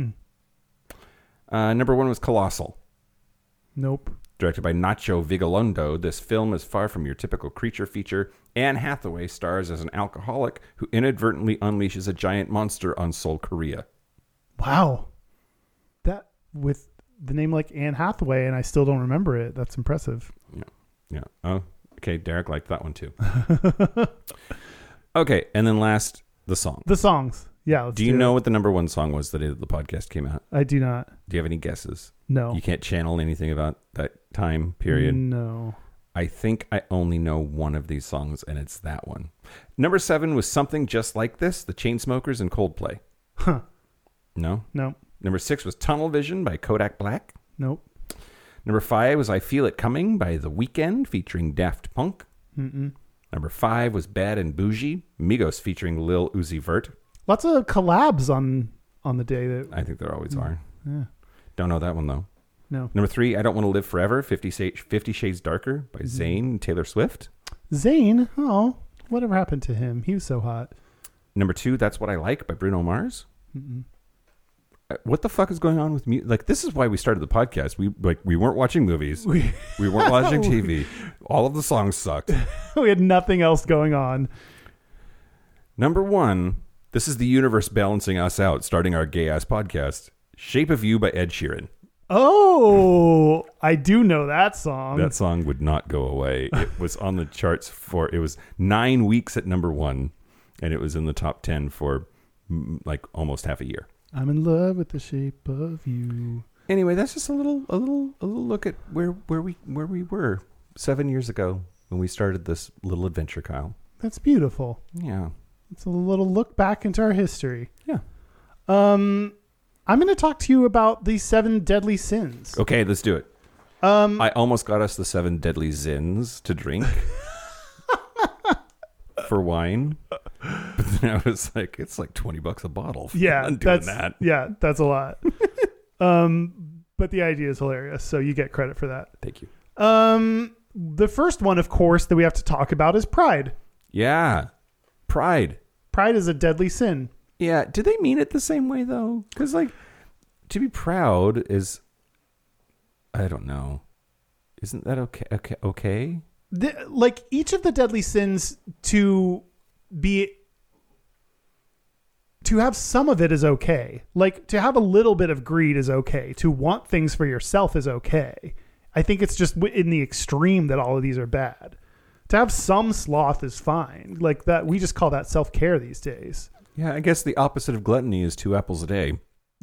Number 1 was Colossal. Nope. Directed by Nacho Vigalondo, this film is far from your typical creature feature. Anne Hathaway stars as an alcoholic who inadvertently unleashes a giant monster on Seoul, Korea. Wow. That with the name like Anne Hathaway, and I still don't remember it. That's impressive. Yeah. Oh, okay. Derek liked that one too. Okay, and then last, the song. The songs. Yeah. Do you know what the number 1 song was the day that the podcast came out? I do not. Do you have any guesses? No. You can't channel anything about that time period? No. I think I only know one of these songs, and it's that one. Number 7 was Something Just Like This, the Chainsmokers and Coldplay. Huh. No? No. Number 6 was Tunnel Vision by Kodak Black. Nope. Number 5 was I Feel It Coming by The Weeknd featuring Daft Punk. Mm-mm. Number 5 was Bad and Bougie, Migos featuring Lil Uzi Vert. Lots of collabs on the day that. I think there always are. Yeah. Don't know that one, though. No. Number 3, I Don't Want to Live Forever, 50 Shades Darker by Zayn and Taylor Swift. Zayn? Oh, whatever happened to him? He was so hot. Number 2, That's What I Like by Bruno Mars. Mm-mm. What the fuck is going on with music? Like, this is why we started the podcast. We weren't watching movies. We weren't watching TV. All of the songs sucked. We had nothing else going on. Number 1, this is the universe balancing us out, starting our gay-ass podcast. Shape of You by Ed Sheeran. Oh, I do know that song. That song would not go away. It was on the charts it was 9 weeks at number 1, and it was in the top 10 for like almost half a year. I'm in love with the shape of you. Anyway, that's just a little look at where we were 7 years ago when we started this little adventure, Kyle. That's beautiful. Yeah. It's a little look back into our history. Yeah. I'm going to talk to you about the 7 deadly sins. Okay, let's do it. I almost got us the 7 deadly zins to drink for wine. But then I was like, it's like $20 a bottle. Yeah, I'm doing that. Yeah, that's a lot. But the idea is hilarious, so you get credit for that. Thank you. The first one, of course, that we have to talk about is pride. Yeah. Pride. Pride is a deadly sin. Yeah. Do they mean it the same way, though? Because, like, to be proud is, I don't know. Isn't that okay? Like, each of the deadly sins to have some of it is okay. Like, to have a little bit of greed is okay. To want things for yourself is okay. I think it's just in the extreme that all of these are bad. To have some sloth is fine. Like that, we just call that self-care these days. Yeah, I guess the opposite of gluttony is 2 apples a day.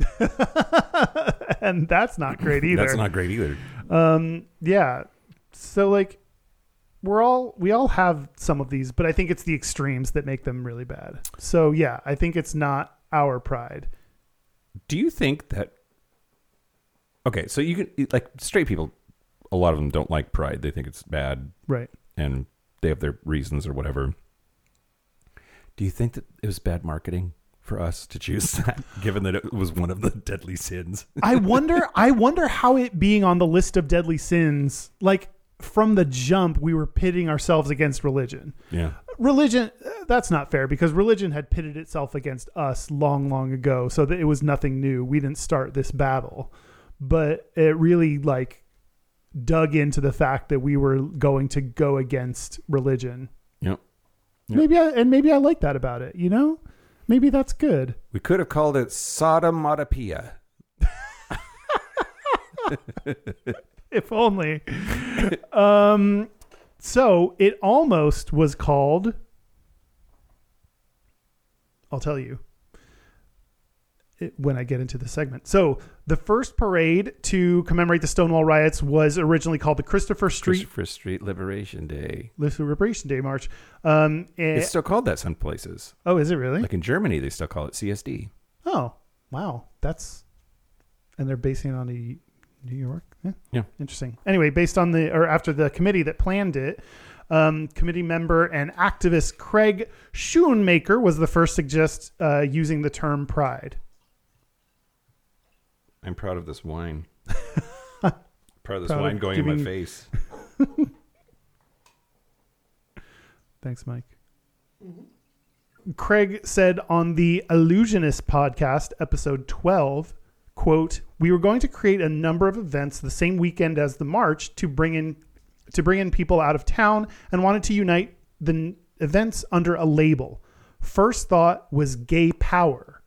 And that's not great either. That's not great either. Yeah. So like we all have some of these, but I think it's the extremes that make them really bad. So yeah, I think it's not our pride. Do you think that, okay, so you can, like, straight people, a lot of them don't like pride. They think it's bad. Right. And they have their reasons or whatever. Do you think that it was bad marketing for us to choose that, given that it was one of the deadly sins? I wonder how it being on the list of deadly sins, like from the jump, we were pitting ourselves against religion. Yeah. Religion, that's not fair because religion had pitted itself against us long, long ago. So that it was nothing new. We didn't start this battle, but it really like dug into the fact that we were going to go against religion. Yep. Maybe I like that about it, you know? Maybe that's good. We could have called it Sodomotopia. If only. So it almost was called, I'll tell you when I get into the segment. So the first parade to commemorate the Stonewall riots was originally called the Christopher Street Liberation Day. Liberation Day March. It's still called that some places. Oh, is it really? Like in Germany, they still call it CSD. Oh, wow. And they're basing it on New York. Yeah. Interesting. Anyway, after the committee that planned it, committee member and activist Craig Schoonmaker was the first to suggest using the term pride. I'm proud of this wine. Proud of this wine going in my face. Thanks, Mike. Mm-hmm. Craig said on the Illusionist podcast, episode 12, quote, "We were going to create a number of events the same weekend as the march to bring in people out of town and wanted to unite the events under a label. First thought was gay power."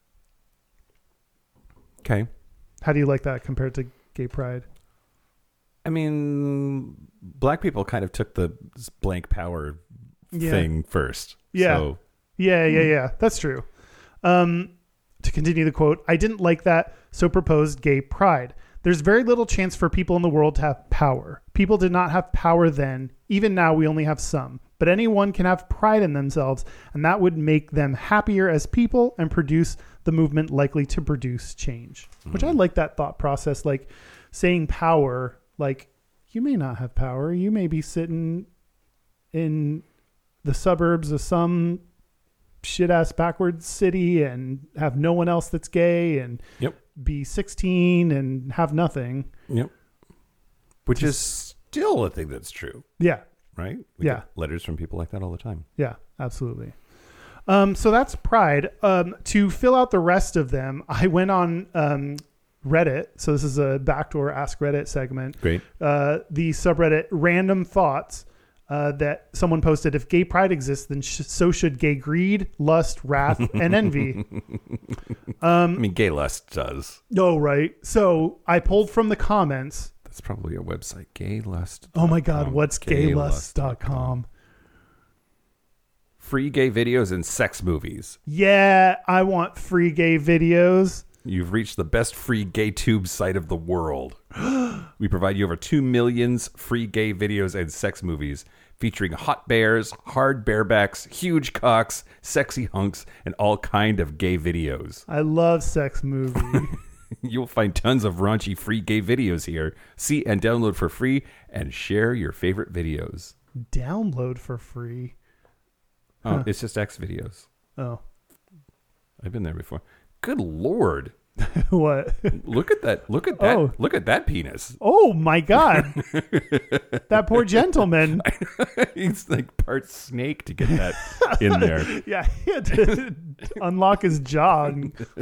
Okay. How do you like that compared to gay pride? I mean, black people kind of took the blank power thing first. Yeah. So. Yeah. That's true. To continue the quote, "I didn't like that, so proposed gay pride. There's very little chance for people in the world to have power. People did not have power then. Even now, we only have some. But anyone can have pride in themselves, and that would make them happier as people and produce the movement likely to produce change." Which I like that thought process, like saying power, like you may not have power. You may be sitting in the suburbs of some shit-ass backwards city and have no one else that's gay and be 16 and have nothing. Yep. Which is still a thing that's true. Yeah. Right? We get letters from people like that all the time. Yeah, absolutely. So that's pride. To fill out the rest of them, I went on Reddit. So this is a backdoor Ask Reddit segment. Great. The subreddit Random Thoughts that someone posted, if gay pride exists, then so should gay greed, lust, wrath, and envy. I mean, gay lust does. Oh, right. So I pulled from the comments. That's probably a website. Gaylust. Oh my God, what's gaylust.com? Free gay videos and sex movies. Yeah, I want free gay videos. You've reached the best free gay tube site of the world. We provide you over 2 million free gay videos and sex movies featuring hot bears, hard barebacks, huge cocks, sexy hunks, and all kind of gay videos. I love sex movie. You'll find tons of raunchy free gay videos here. See and download for free and share your favorite videos. Download for free. Oh, it's just X videos. Oh. I've been there before. Good Lord. What? Look at that. Look at that. Oh. Look at that penis. Oh my God. That poor gentleman. He's like part snake to get that in there. Yeah, he had to unlock his jaw.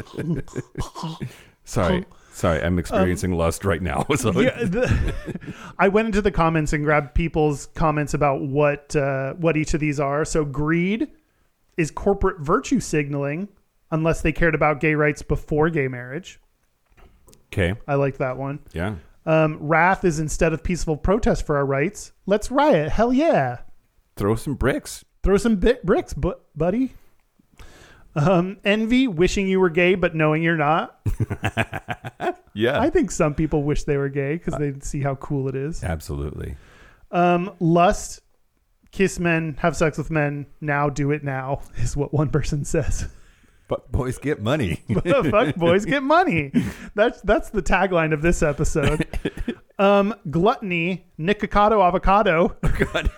Sorry, I'm experiencing lust right now. So. Yeah, I went into the comments and grabbed people's comments about what each of these are. So greed is corporate virtue signaling, unless they cared about gay rights before gay marriage. Okay. I like that one. Yeah. Wrath is instead of peaceful protest for our rights, let's riot. Hell yeah. Throw some bricks. Throw some bricks, buddy. Envy, wishing you were gay but knowing you're not. Yeah. I think some people wish they were gay because they see how cool it is. Absolutely. Lust, kiss men, have sex with men, now do it now, is what one person says. But boys get money. Fuck boys get money. That's the tagline of this episode. Gluttony, Nikocado avocado. Oh, God.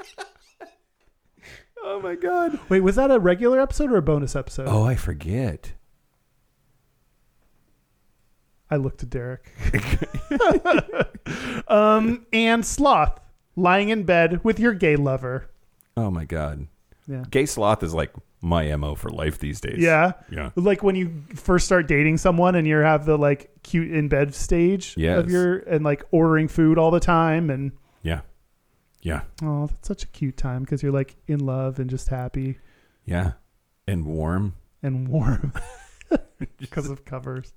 Oh, my God. Wait, was that a regular episode or a bonus episode? Oh, I forget. I looked at Derek. And sloth, lying in bed with your gay lover. Oh, my God. Yeah. Gay sloth is like my MO for life these days. Yeah. Yeah. Like when you first start dating someone and you have the like cute in bed stage Yes. of and like ordering food all the time and Yeah. Yeah. oh, that's such a cute time because you're like in love and just happy Yeah. And warm. and warm because of covers.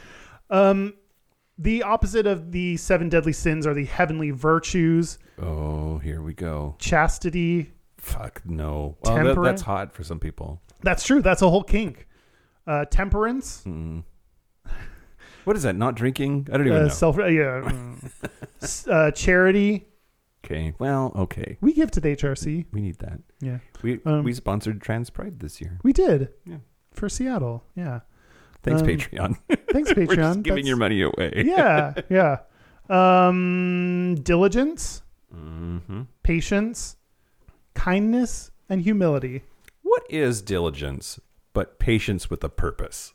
The opposite of the 7 deadly sins are the heavenly virtues. Oh, here we go. Chastity. Fuck no. Well, Temperance. that's hot for some people. That's true. That's a whole kink. Temperance. What is that? Not drinking? I don't even know. Charity. Okay. Well, okay. We give to the HRC. We need that. Yeah. We sponsored Trans Pride this year. We did. Yeah. For Seattle. Yeah. Thanks, Patreon. Thanks, Patreon. We're just giving your money away. Yeah. Yeah. Diligence. Mm-hmm. Patience. Kindness and humility. What is diligence but patience with a purpose?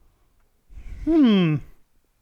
Wow,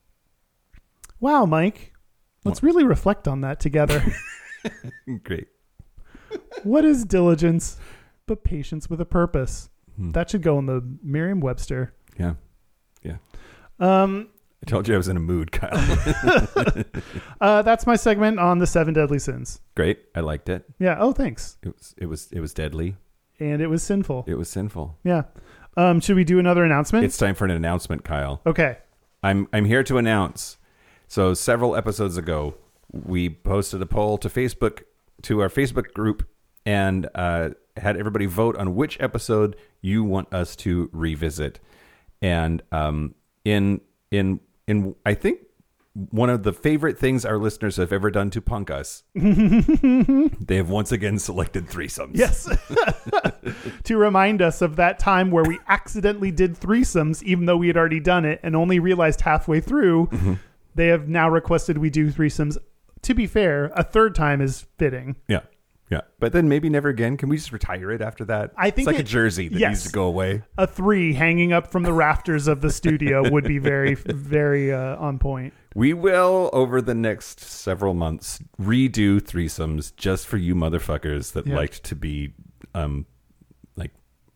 Mike. Let's really reflect on that together. Great. What is diligence but patience with a purpose? That should go in the Merriam-Webster. Yeah. Yeah. I told you I was in a mood, Kyle. That's my segment on the 7 deadly sins. Great. I liked it. Yeah. Oh, thanks. It was deadly. And it was sinful. It was sinful. Yeah. Should we do another announcement? It's time for an announcement, Kyle. Okay. I'm here to announce. So several episodes ago, we posted a poll to our Facebook group, and had everybody vote on which episode you want us to revisit. And in I think one of the favorite things our listeners have ever done to punk us, they have once again selected threesomes. Yes. To remind us of that time where we accidentally did threesomes, even though we had already done it and only realized halfway through. They have now requested we do threesomes. To be fair, a third time is fitting. Yeah. Yeah. But then maybe never again. Can we just retire it after that? I think it's like a jersey that needs to go away. A 3 hanging up from the rafters of the studio would be very, very on point. We will, over the next several months, redo threesomes just for you motherfuckers that liked to be like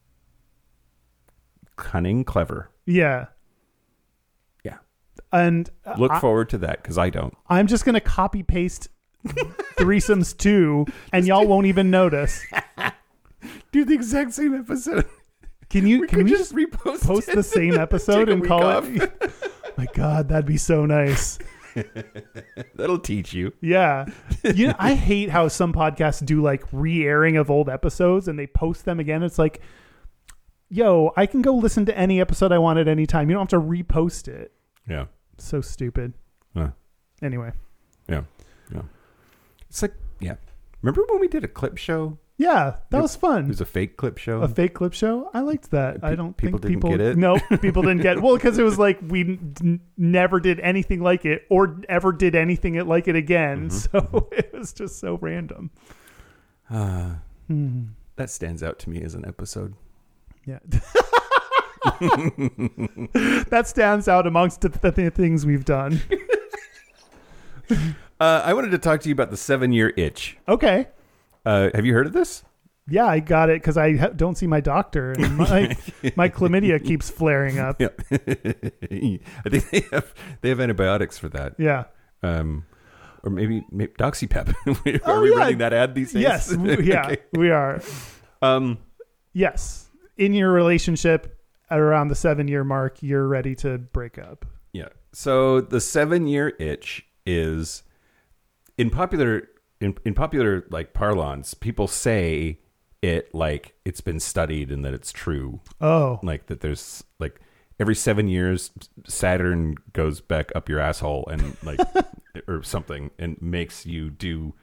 cunning, clever. Yeah. Yeah. And look forward to that because I don't. I'm just going to copy paste threesomes 2, and y'all won't even notice. Do the exact same episode. Can we just repost post the same episode Take a and week call off. it? My God, that'd be so nice. That'll teach you. Yeah. I hate how some podcasts do like re-airing of old episodes and they post them again. It's like, yo, I can go listen to any episode I want at any time. You don't have to repost it. Yeah. So stupid. Anyway. Yeah. It's like, yeah. Remember when we did a clip show? Yeah, that was It fun. was a fake clip show. A fake clip show? I liked that. I don't people think didn't get it? No, people didn't get it. Well, because it was like we never did anything like it or ever did anything like it again. So it was just so random. That stands out to me as an episode. Yeah. That stands out amongst the things we've done. I wanted to talk to you about the 7-year itch. Okay. Have you heard of this? Yeah, I got it because I don't see my doctor. And my chlamydia keeps flaring up. Yeah. I think they have antibiotics for that. Yeah. Or maybe Doxypep. Are Oh, we yeah. running that ad these days? Yes. Yeah, Okay. we are. Yes. In your relationship at around the 7-year mark, you're ready to break up. Yeah. So the 7-year itch is in popular like parlance, people say it like it's been studied and that it's true. Oh. Like that there's like every 7 years Saturn goes back up your asshole and like or something and makes you do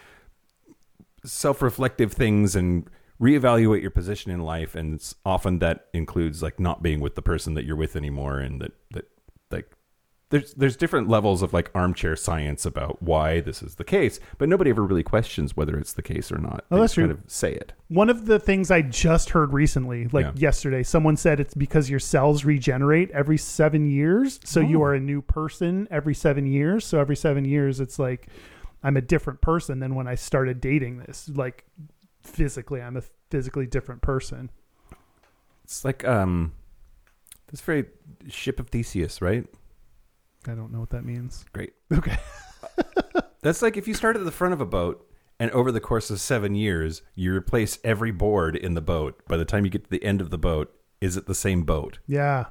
self-reflective things and reevaluate your position in life, and it's often that includes like not being with the person that you're with anymore, and that like there's different levels of like armchair science about why this is the case, but nobody ever really questions whether it's the case or not. Oh, They that's just kind true. of say it. One of the things I just heard recently, like yesterday, someone said it's because your cells regenerate every 7 years. So you are a new person every 7 years. So every 7 years, it's like I'm a different person than when I started dating this. Like physically, I'm a physically different person. It's like this very ship of Theseus, right? I don't know what that means. Great. Okay. That's like if you start at the front of a boat and over the course of 7 years, you replace every board in the boat. By the time you get to the end of the boat, is it the same boat? Yeah.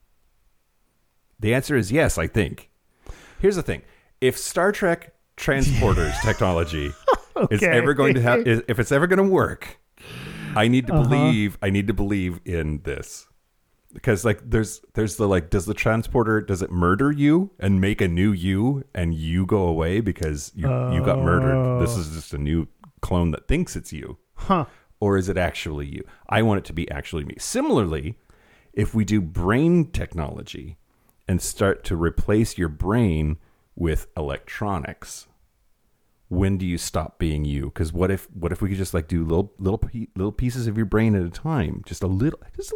The answer is yes, I think. Here's the thing. If Star Trek transporters technology is ever going to have, if it's ever going to work, I need to believe in this. Because like there's the like, does the transporter, does it murder you and make a new you and you go away because you got murdered? This is just a new clone that thinks it's you. Huh. Or is it actually you? I want it to be actually me. Similarly, if we do brain technology and start to replace your brain with electronics, when do you stop being you? Because what if we could just like do little pieces of your brain at a time, just a little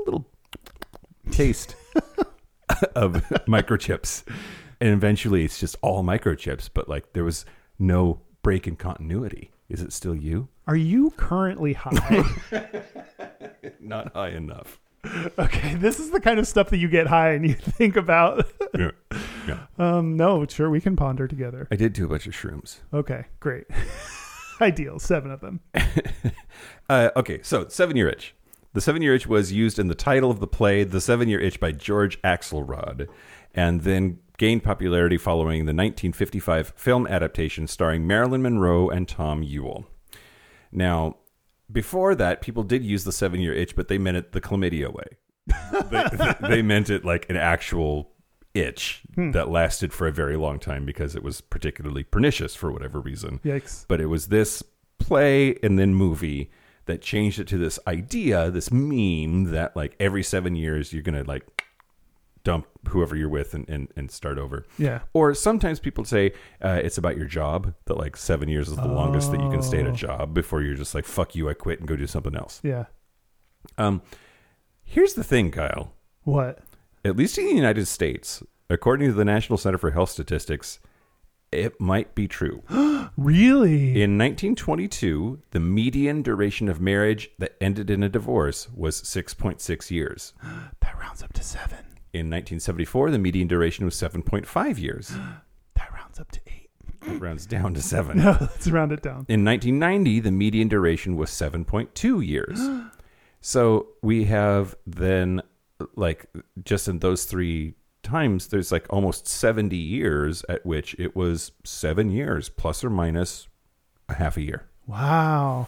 taste of microchips, and eventually it's just all microchips, but like there was no break in continuity. Is it still you? Are you currently high? Not high enough. Okay, this is the kind of stuff that you get high and you think about. Yeah. No, sure, we can ponder together. I did do a bunch of shrooms. Okay, great. Ideal, 7 of them. Okay, so 7-year itch. The 7-year itch was used in the title of the play, The 7-Year Itch by George Axelrod, and then gained popularity following the 1955 film adaptation starring Marilyn Monroe and Tom Ewell. Now, before that, people did use the 7-year itch, but they meant it the chlamydia way. They meant it like an actual itch that lasted for a very long time because it was particularly pernicious for whatever reason. Yikes. But it was this play and then movie that changed it to this idea, this meme that like every 7 years you're going to like dump whoever you're with and start over. Yeah. Or sometimes people say it's about your job, that like 7 years is the longest that you can stay at a job before you're just like, fuck you, I quit and go do something else. Yeah. Here's the thing, Kyle. What? At least in the United States, according to the National Center for Health Statistics, it might be true. Really? In 1922, the median duration of marriage that ended in a divorce was 6.6 years. That rounds up to 7. In 1974, the median duration was 7.5 years. That rounds up to 8. It rounds down to 7. No, let's round it down. In 1990, the median duration was 7.2 years. So we have then, like, just in those 3 times, there's like almost 70 years at which it was 7 years plus or minus a half a year. Wow.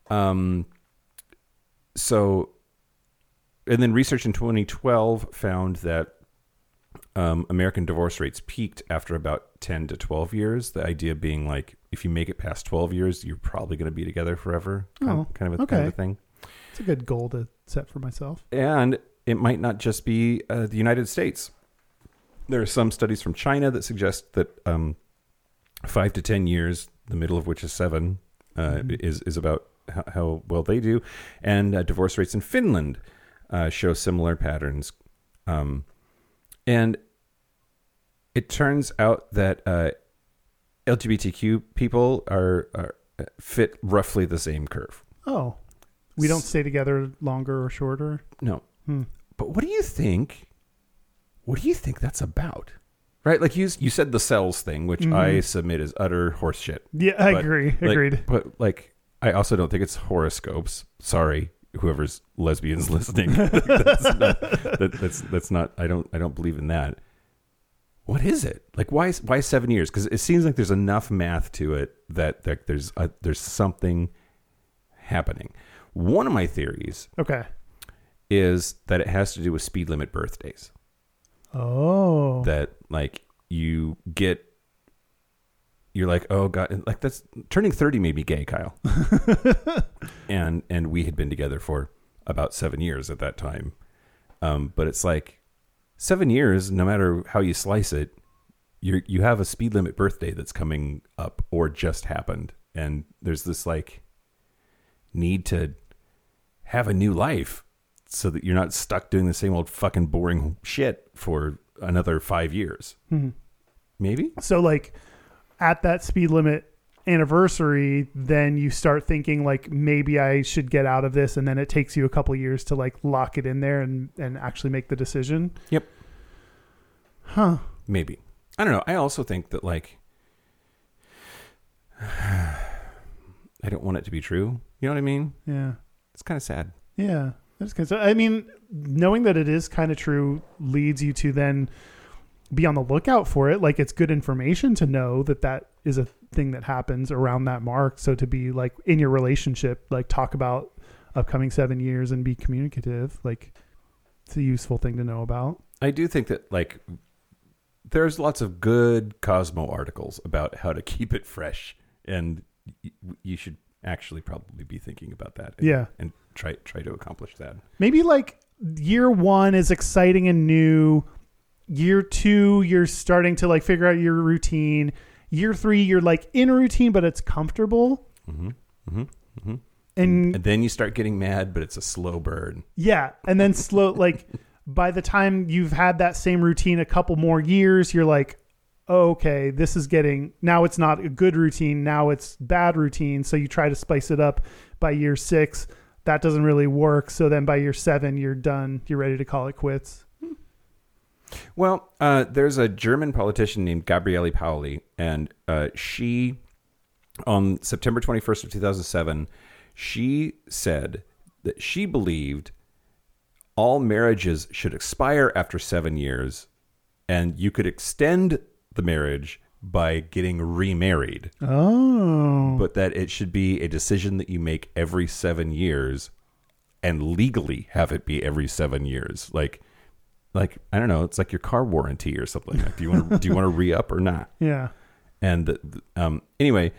So, and then research in 2012 found that American divorce rates peaked after about 10 to 12 years. The idea being like, if you make it past 12 years, you're probably going to be together forever. Kind of a thing. It's a good goal to set for myself. And it might not just be the United States. There are some studies from China that suggest that 5 to 10 years, the middle of which is 7, is about how well they do. And divorce rates in Finland show similar patterns. And it turns out that LGBTQ people are fit roughly the same curve. Oh, we don't stay together longer or shorter? No. But what do you think? What do you think that's about? Right? Like you said the cells thing, which I submit as utter horseshit. Yeah, I agree. Agreed. But like, I also don't think it's horoscopes. Sorry, whoever's lesbians listening. That's not. I don't believe in that. What is it? Like, why 7 years? Because it seems like there's enough math to it that there's something happening. One of my theories, is that it has to do with speed limit birthdays. Oh, that like you're like, oh God, like that's turning 30 made me gay, Kyle. and we had been together for about 7 years at that time. But it's like 7 years, no matter how you slice it, you have a speed limit birthday that's coming up or just happened. And there's this like need to have a new life so that you're not stuck doing the same old fucking boring shit for another 5 years. Maybe. So like at that speed limit anniversary, then you start thinking like, maybe I should get out of this. And then it takes you a couple of years to like lock it in there and actually make the decision. Yep. Huh. Maybe. I don't know. I also think that like, I don't want it to be true. You know what I mean? Yeah. It's kind of sad. Yeah. That's good. So, I mean, knowing that it is kind of true leads you to then be on the lookout for it. Like, it's good information to know that is a thing that happens around that mark. So to be like in your relationship, like talk about upcoming 7 years and be communicative. Like, it's a useful thing to know about. I do think that like there's lots of good Cosmo articles about how to keep it fresh, and you should actually probably be thinking about that. And try to accomplish that. Maybe like year 1 is exciting and new. Year 2, you're starting to like figure out your routine. Year 3, you're like in a routine, but it's comfortable. And then you start getting mad, but it's a slow burn. Yeah. And then slow, like by the time you've had that same routine a couple more years, you're like, oh, okay, this is now it's not a good routine. Now it's bad routine. So you try to spice it up by year 6. That doesn't really work. So then by year 7, you're done. You're ready to call it quits. Well, there's a German politician named Gabriele Pauli, and she, on September 21st of 2007, she said that she believed all marriages should expire after 7 years, and you could extend the marriage by getting remarried. Oh. But that it should be a decision that you make every 7 years and legally have it be every 7 years. Like I don't know, it's like your car warranty or something. Like, do you want to re-up or not? Yeah. And anyway,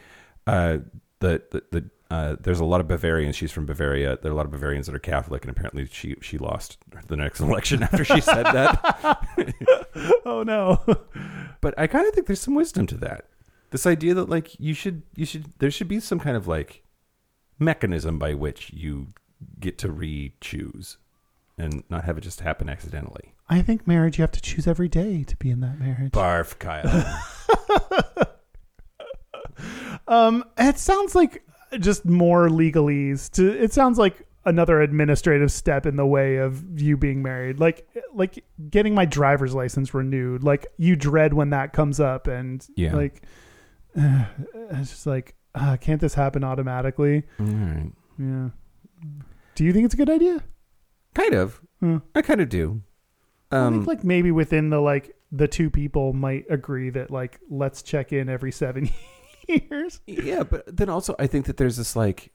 there's a lot of Bavarians. She's from Bavaria. There are a lot of Bavarians that are Catholic, and apparently she lost the next election after she said that. Oh no. But I kind of think there's some wisdom to that. This idea that like there should be some kind of like mechanism by which you get to re-choose and not have it just happen accidentally. I think marriage, you have to choose every day to be in that marriage. Barf, Kyle. It sounds like just more legalese. It sounds like another administrative step in the way of you being married. Like getting my driver's license renewed. Like, you dread when that comes up, and yeah. like it's just like, can't this happen automatically? All right. Yeah. Do you think it's a good idea? Kind of. I kind of do. I think like maybe within the two people might agree that like, let's check in every 7 years. Yeah, but then also I think that there's this like,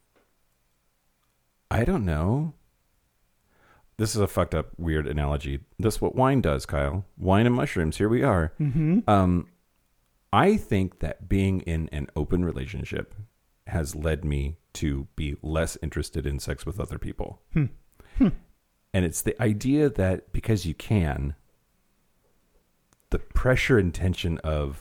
I don't know. This is a fucked up, weird analogy. This is what wine does, Kyle. Wine and mushrooms. Here we are. Mm-hmm. I think that being in an open relationship has led me to be less interested in sex with other people. And it's the idea that because you can, the pressure and tension of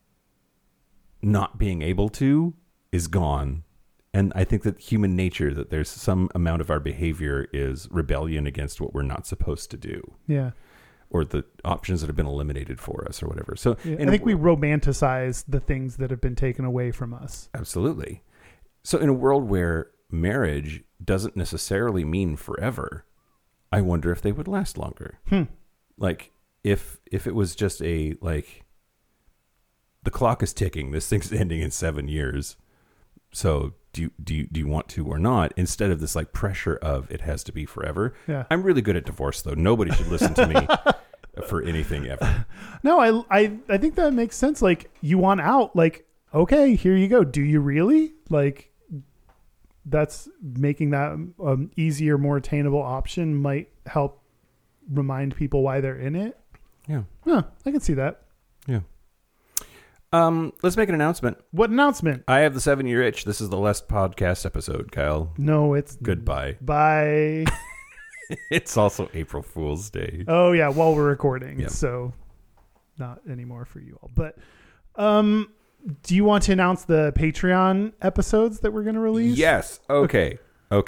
not being able to is gone. And I think that human nature, that there's some amount of our behavior is rebellion against what we're not supposed to do. Yeah. Or the options that have been eliminated for us or whatever. So I think we romanticize the things that have been taken away from us. Absolutely. So in a world where marriage doesn't necessarily mean forever, I wonder if they would last longer. Like if it was just a like, the clock is ticking, this thing's ending in 7 years. So do you want to or not? Instead of this like pressure of it has to be forever. Yeah. I'm really good at divorce though. Nobody should listen to me for anything ever. No, I think that makes sense. Like you want out, like, okay, here you go. Do you really? Like that's making that easier, more attainable option might help remind people why they're in it. Yeah. Huh, I can see that. Yeah. Let's make an announcement. What announcement? I have the 7-year itch. This is the last podcast episode, Kyle. No, it's Goodbye. Bye. It's also April Fool's Day. Oh yeah, while we're recording. Yep. So not anymore for you all. But do you want to announce the Patreon episodes that we're going to release? Yes. Okay.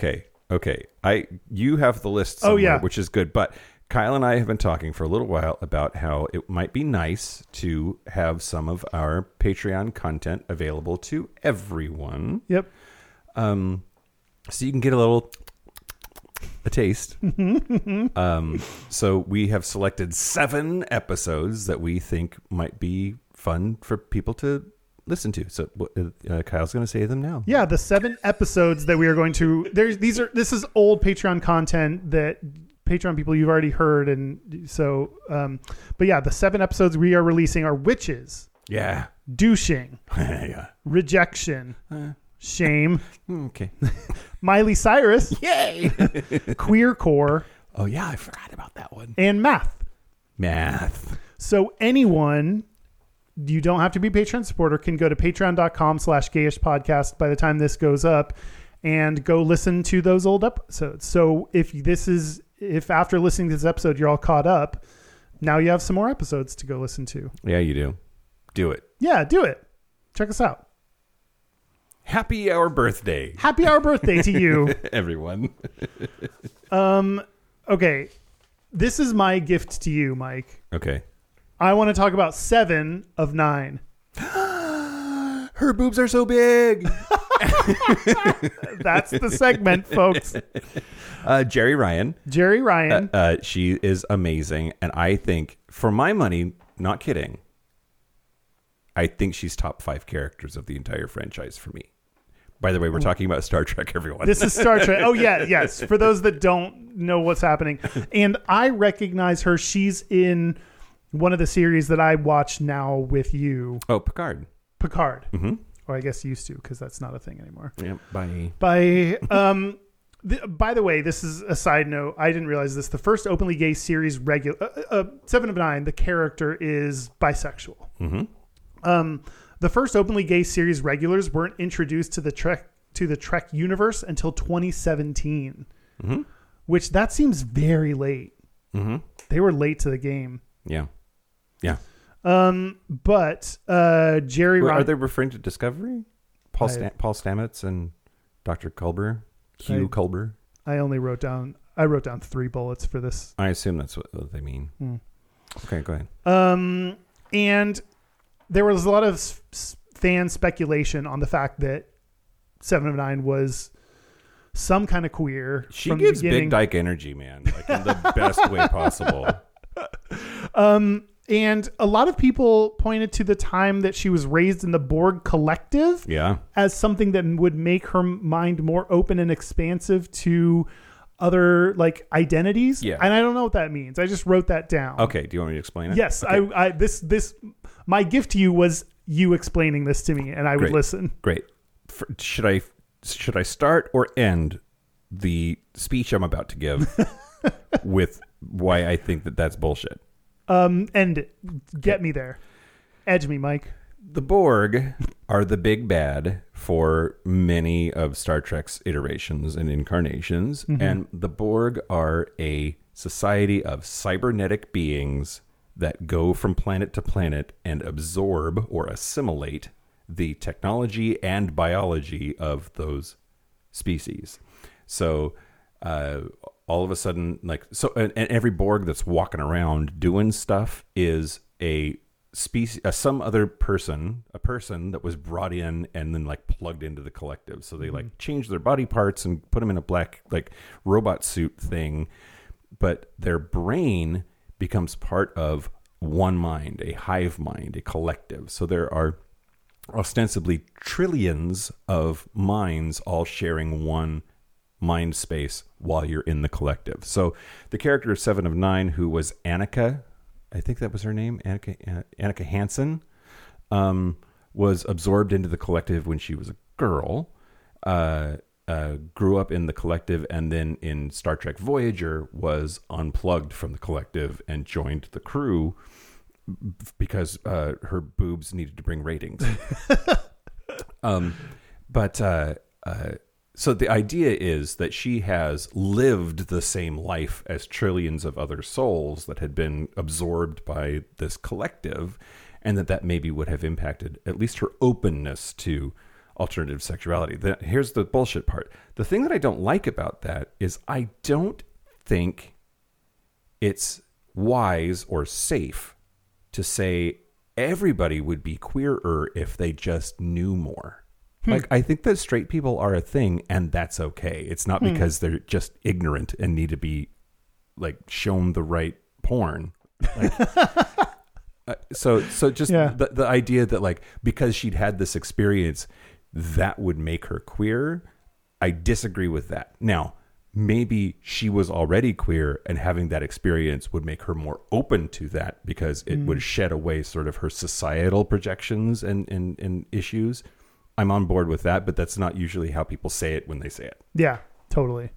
You have the list somewhere, yeah. which is good. But Kyle and I have been talking for a little while about how it might be nice to have some of our Patreon content available to everyone. Yep. So you can get a taste. So we have selected 7 episodes that we think might be fun for people to listen to. So Kyle's going to say them now. Yeah, the 7 episodes that we are going to. This is old Patreon content that Patreon people you've already heard, and so. But yeah, the 7 episodes we are releasing are witches. Yeah. Douching. Yeah. Rejection. Shame. Okay. Miley Cyrus. Yay. Queercore. Oh yeah, I forgot about that one. And math. So anyone, you don't have to be a Patreon supporter, can go to patreon.com/gayishpodcast by the time this goes up and go listen to those old episodes. So if after listening to this episode, you're all caught up, now you have some more episodes to go listen to. Yeah, you do. Do it. Yeah, do it. Check us out. Happy our birthday. Happy our birthday to you. Everyone. Okay. This is my gift to you, Mike. Okay. I want to talk about 7 of 9. Her boobs are so big. That's the segment, folks. Jerry Ryan. She is amazing. And I think, for my money, not kidding, I think she's top 5 characters of the entire franchise for me. By the way, we're talking about Star Trek, everyone. This is Star Trek. Oh, yeah, yes. For those that don't know what's happening. And I recognize her. She's in one of the series that I watch now with you. Oh, Picard. Mm-hmm. Or I guess used to, because that's not a thing anymore. Yeah, bye. By the way, this is a side note. I didn't realize this. The first openly gay series 7 of 9, the character is bisexual. Mm-hmm. The first openly gay series regulars weren't introduced to the Trek universe until 2017, mm-hmm. which that seems very late. Mm-hmm. They were late to the game. Yeah. But Jerry Ryan, are they referring to Discovery? Paul Stamets and Dr. Culber, Culber. I wrote down 3 bullets for this. I assume that's what they mean. Okay, go ahead. And there was a lot of fan speculation on the fact that 7 of 9 was some kind of queer. She gives big dyke energy, man, like in the best way possible. And a lot of people pointed to the time that she was raised in the Borg Collective as something that would make her mind more open and expansive to other like identities. Yeah. And I don't know what that means. I just wrote that down. Okay. Do you want me to explain it? Yes. Okay. My gift to you was you explaining this to me, and I would listen. Great. Should I start or end the speech I'm about to give with why I think that that's bullshit? End it. Get me there. Edge me, Mike. The Borg are the big bad for many of Star Trek's iterations and incarnations, and the Borg are a society of cybernetic beings that go from planet to planet and absorb or assimilate the technology and biology of those species. So all of a sudden, and every Borg that's walking around doing stuff is a species, some other person, a person that was brought in and then like plugged into the collective. So they like change their body parts and put them in a black like robot suit thing, but their brain becomes part of one mind, a hive mind, a collective. So there are ostensibly trillions of minds all sharing one mind space while you're in the collective. So the character of 7 of 9, who was Annika, I think that was her name, Annika Hansen, was absorbed into the collective when she was a girl, grew up in the collective, and then in Star Trek Voyager was unplugged from the collective and joined the crew because her boobs needed to bring ratings. So the idea is that she has lived the same life as trillions of other souls that had been absorbed by this collective, and that maybe would have impacted at least her openness to alternative sexuality. Here's the bullshit part. The thing that I don't like about that is I don't think it's wise or safe to say everybody would be queerer if they just knew more. Like, I think that straight people are a thing, and that's okay. It's not because they're just ignorant and need to be like shown the right porn. Like, so just the idea that like because she'd had this experience, that would make her queer. I disagree with that. Now, maybe she was already queer, and having that experience would make her more open to that because it would shed away sort of her societal projections and issues. I'm on board with that, but that's not usually how people say it when they say it. Yeah, totally.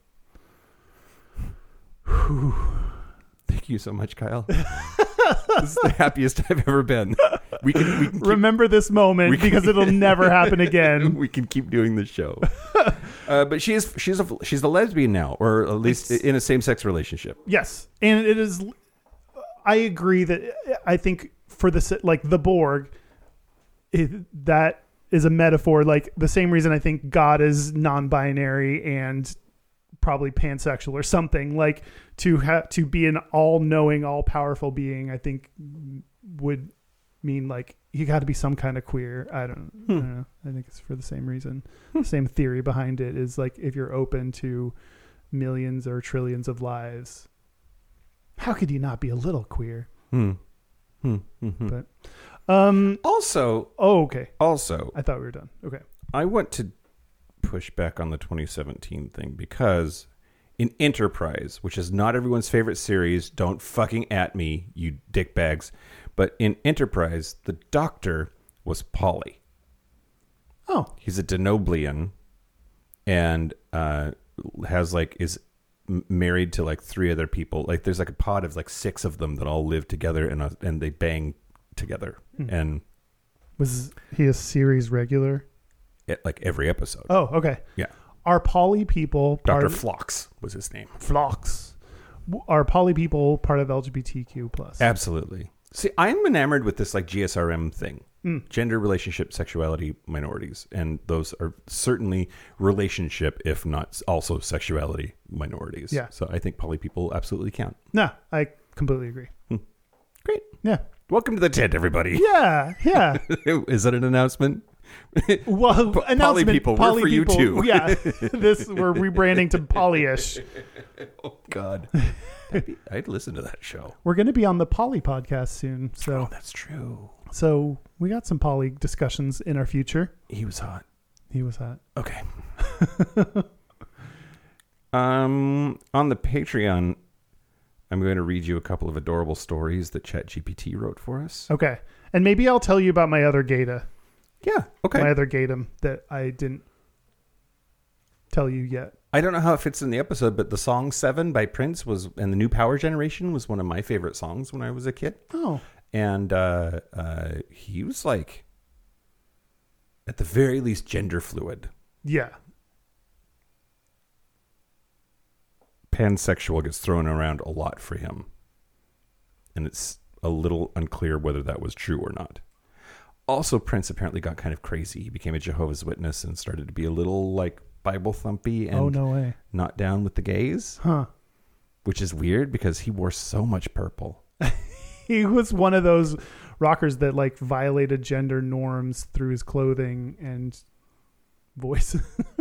Thank you so much, Kyle. This is the happiest I've ever been. We can remember this moment because it'll never happen again. We can keep doing this show. But she's a lesbian now, or at least in a same-sex relationship. Yes, and it is. I agree that I think for the Borg, that is a metaphor, like the same reason I think God is non-binary and probably pansexual or something, like to be an all-knowing, all-powerful being, I think would mean like you got to be some kind of queer. I don't know. I think it's for the same reason. The same theory behind it is like if you're open to millions or trillions of lives, how could you not be a little queer? But also, okay. Also, I thought we were done. Okay. I want to push back on the 2017 thing because in Enterprise, which is not everyone's favorite series, don't fucking at me, you dickbags. But in Enterprise, the Doctor was poly. Oh, he's a Denoblian, and is married to like 3 other people. Like there's like a pod of like 6 of them that all live together and they bang together. And was he a series regular? Like every episode. Oh, okay. Yeah. Are poly people Dr. Phlox was his name. Phlox. Are poly people part of LGBTQ plus? Absolutely. See, I'm enamored with this like GSRM thing. Gender, relationship, sexuality, minorities. And those are certainly relationship, if not also sexuality minorities. Yeah. So I think poly people absolutely count. No, I completely agree. Great. Yeah. Welcome to the tent, everybody. Yeah. Yeah. Is that an announcement? Well, announcement. people, we're for you too. Yeah, we're rebranding to Polyish. Oh God, I'd listen to that show. We're going to be on the Poly podcast soon, so That's true. So we got some Poly discussions in our future. He was hot. He was hot. Okay. On the Patreon, I'm going to read you a couple of adorable stories that ChatGPT wrote for us. Okay, and maybe I'll tell you about my other Gata. Yeah. Okay. My other Gatum that I didn't tell you yet. I don't know how it fits in the episode, but the song 7 by Prince and the New Power Generation was one of my favorite songs when I was a kid. Oh. And he was like, at the very least, gender fluid. Yeah. Pansexual gets thrown around a lot for him. And it's a little unclear whether that was true or not. Also, Prince apparently got kind of crazy. He became a Jehovah's Witness and started to be a little like Bible thumpy and oh, no way. Not down with the gays. Huh. Which is weird because he wore so much purple. He was one of those rockers that like violated gender norms through his clothing and voice.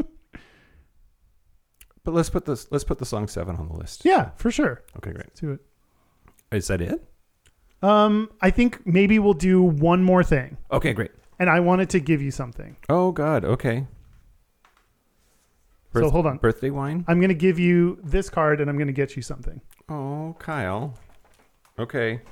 But let's put the song 7 on the list. Yeah, for sure. Okay, great. Let's do it. Is that it? I think maybe we'll do one more thing. Okay, great. And I wanted to give you something. Oh God, okay. So hold on. Birthday wine? I'm going to give you this card and I'm going to get you something. Oh, Kyle. Okay.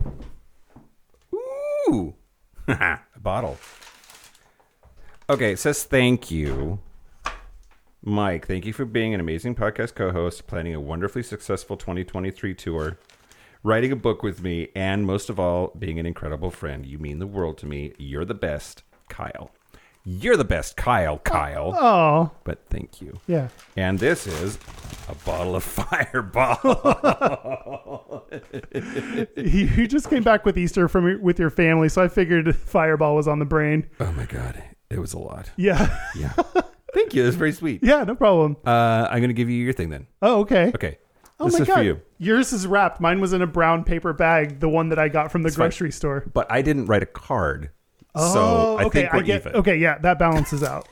Ooh. A bottle. Okay, it says thank you. Mike, thank you for being an amazing podcast co-host, planning a wonderfully successful 2023 tour, writing a book with me, and most of all, being an incredible friend. You mean the world to me. You're the best, Kyle. You're the best, Kyle. Oh. But thank you. Yeah. And this is a bottle of Fireball. You just came back with Easter with your family, so I figured Fireball was on the brain. Oh my God. It was a lot. Yeah. Yeah. Thank you. That's very sweet. Yeah, no problem. I'm going to give you your thing then. Oh, okay. Okay. Oh this my is God. for you. Yours is wrapped. Mine was in a brown paper bag, the one that I got from the grocery store. But I didn't write a card. Oh, so I okay. think we're even. Okay, yeah, that balances out.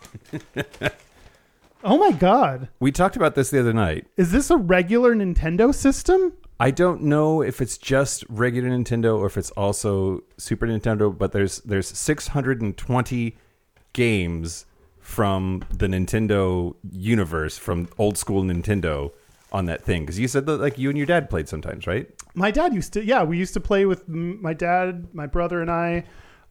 Oh my God. We talked about this the other night. Is this a regular Nintendo system? I don't know if it's just regular Nintendo or if it's also Super Nintendo, but there's 620 games from the Nintendo universe, from old school Nintendo on that thing. Because you said that like you and your dad played sometimes, right? My dad used to. Yeah, we used to play with my dad, my brother, and I.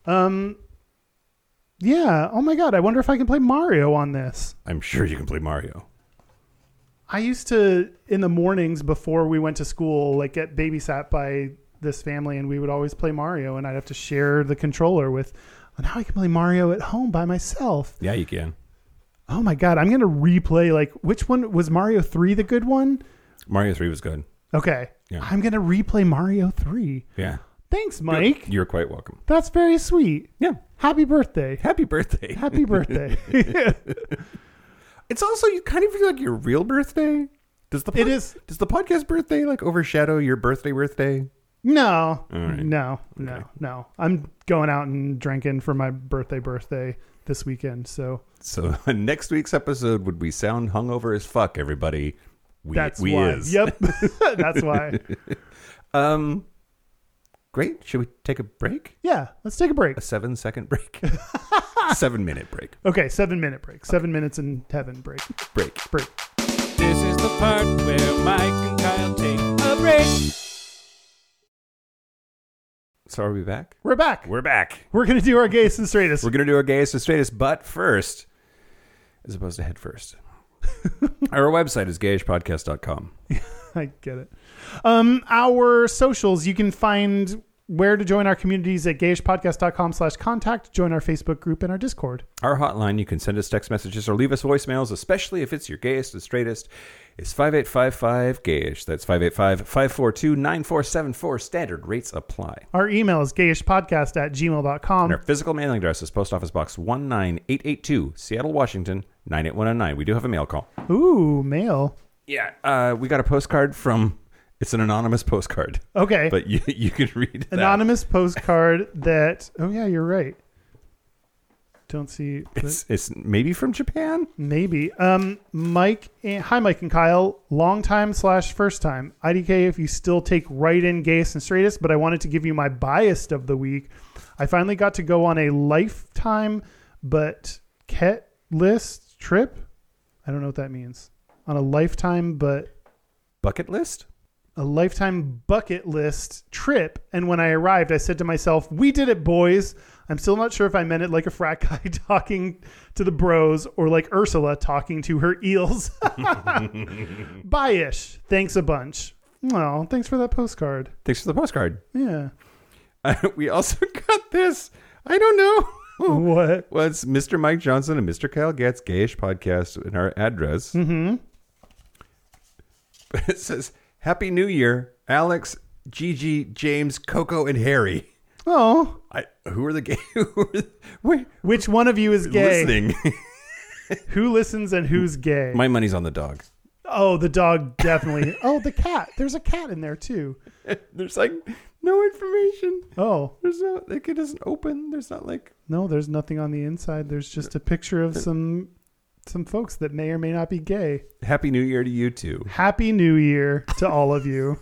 Yeah. Oh my God. I wonder if I can play Mario on this. I'm sure you can play Mario. I used to, in the mornings before we went to school, like get babysat by this family, and we would always play Mario, and I'd have to share the controller with. Now I can play Mario at home by myself. Yeah, you can. Oh my God. I'm going to replay, like, which one was Mario 3 the good one? Mario 3 was good. Okay. Yeah. I'm going to replay Mario 3. Yeah. Thanks, Mike. You're quite welcome. That's very sweet. Yeah. Happy birthday. Happy birthday. Happy birthday. It's also, you kind of feel like your real birthday. Does the podcast birthday like overshadow your birthday? No. All right. No. Okay. No. I'm going out and drinking for my birthday this weekend. So next week's episode would we sound hungover as fuck, everybody. That's why. Is. Yep. That's why. Great. Should we take a break? Yeah. Let's take a break. A 7-second break. 7-minute break. Okay. 7-minute break. 7 minutes in heaven break. Break. This is the part where Mike and Kyle take a break. So are we back? We're back. We're back. We're going to do our gayest and straightest. We're going to do our gayest and straightest, but first, as opposed to head first, our website is gayishpodcast.com. I get it. Our socials, you can find where to join our communities at gayishpodcast.com/contact. Join our Facebook group and our Discord. Our hotline, you can send us text messages or leave us voicemails, especially if it's your gayest and straightest, is 5855-GAYISH. That's 585-542-9474. Standard rates apply. Our email is gayishpodcast@gmail.com. And our physical mailing address is Post Office Box 19882, Seattle, Washington, 98109. We do have a mail call. Ooh, mail. Yeah, we got a postcard from... It's an anonymous postcard. Okay. But you can read that. Anonymous postcard that... Oh, yeah, you're right. don't see. It's maybe from Japan. Maybe. Mike. Hi, Mike and Kyle. Long time / first time. IDK, if you still take write-in gayest and straightest, but I wanted to give you my biased of the week. I finally got to go on a lifetime but ket list trip. I don't know what that means. On a lifetime but Bucket list? A lifetime bucket list trip. And when I arrived, I said to myself, we did it, boys. I'm still not sure if I meant it like a frat guy talking to the bros or like Ursula talking to her eels. Bye-ish. Thanks a bunch. Oh, thanks for that postcard. Thanks for the postcard. Yeah. We also got this. I don't know. What? Well, it's Mr. Mike Johnson and Mr. Kyle Getz Gayish podcast in our address. Mm-hmm. But it says, Happy New Year, Alex, Gigi, James, Coco, and Harry. Oh. Who are the gay? Which one of you is gay? Listening. Who listens and who's gay? My money's on the dog. Oh, the dog definitely. Oh, the cat. There's a cat in there too. There's like no information. Oh. There's no, like it doesn't open. There's not like. No, there's nothing on the inside. There's just a picture of some folks that may or may not be gay. Happy New Year to you too. Happy New Year to all of you.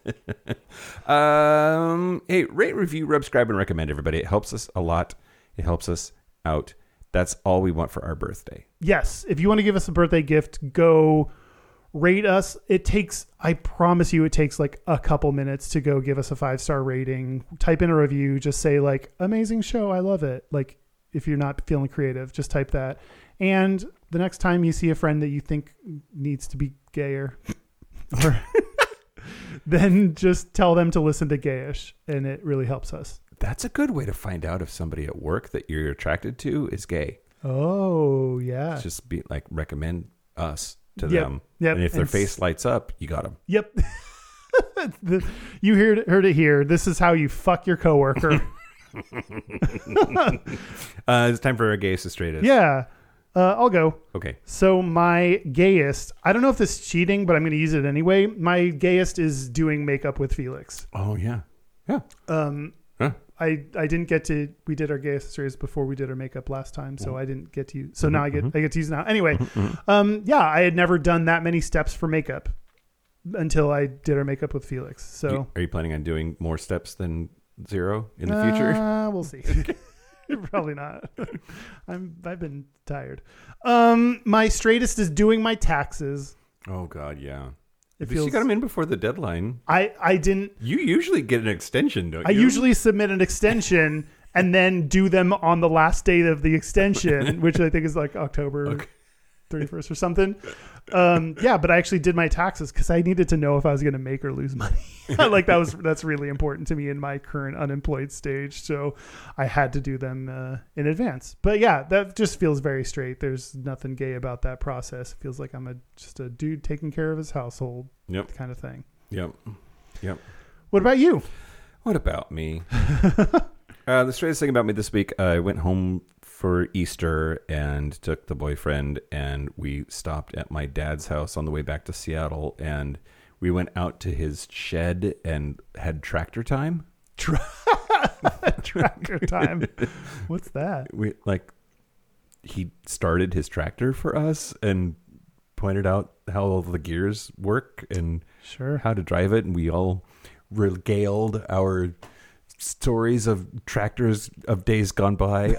Hey, rate, review, subscribe, and recommend everybody. It helps us a lot. It helps us out. That's all we want for our birthday. Yes. If you want to give us a birthday gift, go rate us. I promise you, it takes like a couple minutes to go give us a 5-star rating. Type in a review. Just say like, amazing show. I love it. Like if you're not feeling creative, just type that. And the next time you see a friend that you think needs to be gayer, or then just tell them to listen to Gayish, and it really helps us. That's a good way to find out if somebody at work that you're attracted to is gay. Oh, yeah. Just be like, recommend us to Yep. them. Yep. And if their face lights up, you got them. Yep. You heard it here. This is how you fuck your coworker. It's time for our gayest and straightest. Yeah. I'll go. Okay. So my gayest, I don't know if this is cheating, but I'm going to use it anyway. My gayest is doing makeup with Felix. Oh, yeah. Yeah. I didn't get to, we did our gayest series before we did our makeup last time. So I didn't get to use, so now I get to use it now. Anyway. Yeah, I had never done that many steps for makeup until I did our makeup with Felix. So are you planning on doing more steps than 0 in the future? We'll see. Probably not. I've been tired. My straightest is doing my taxes. Oh God, yeah. It But you got them in before the deadline. I didn't. You usually get an extension, don't you? I usually submit an extension and then do them on the last date of the extension, which I think is like October 31st or something. Yeah, but I actually did my taxes because I needed to know if I was going to make or lose money. Like that's really important to me in my current unemployed stage. So I had to do them in advance. But yeah, that just feels very straight. There's nothing gay about that process. It feels like I'm just a dude taking care of his household. Yep. Kind of thing. Yep. What about you? What about me? The straightest thing about me this week, I went home for Easter and took the boyfriend, and we stopped at my dad's house on the way back to Seattle, and we went out to his shed and had tractor time. Tractor time. What's that? He started his tractor for us and pointed out how all the gears work and how to drive it, and we all regaled our stories of tractors of days gone by.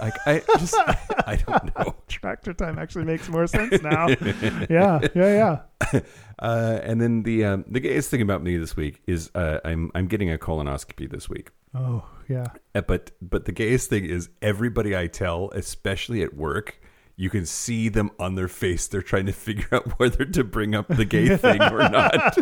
I don't know. Tractor time actually makes more sense now. Yeah. And then the gayest thing about me this week is I'm getting a colonoscopy this week. Oh yeah. But the gayest thing is everybody I tell, especially at work, you can see them on their face. They're trying to figure out whether to bring up the gay thing or not.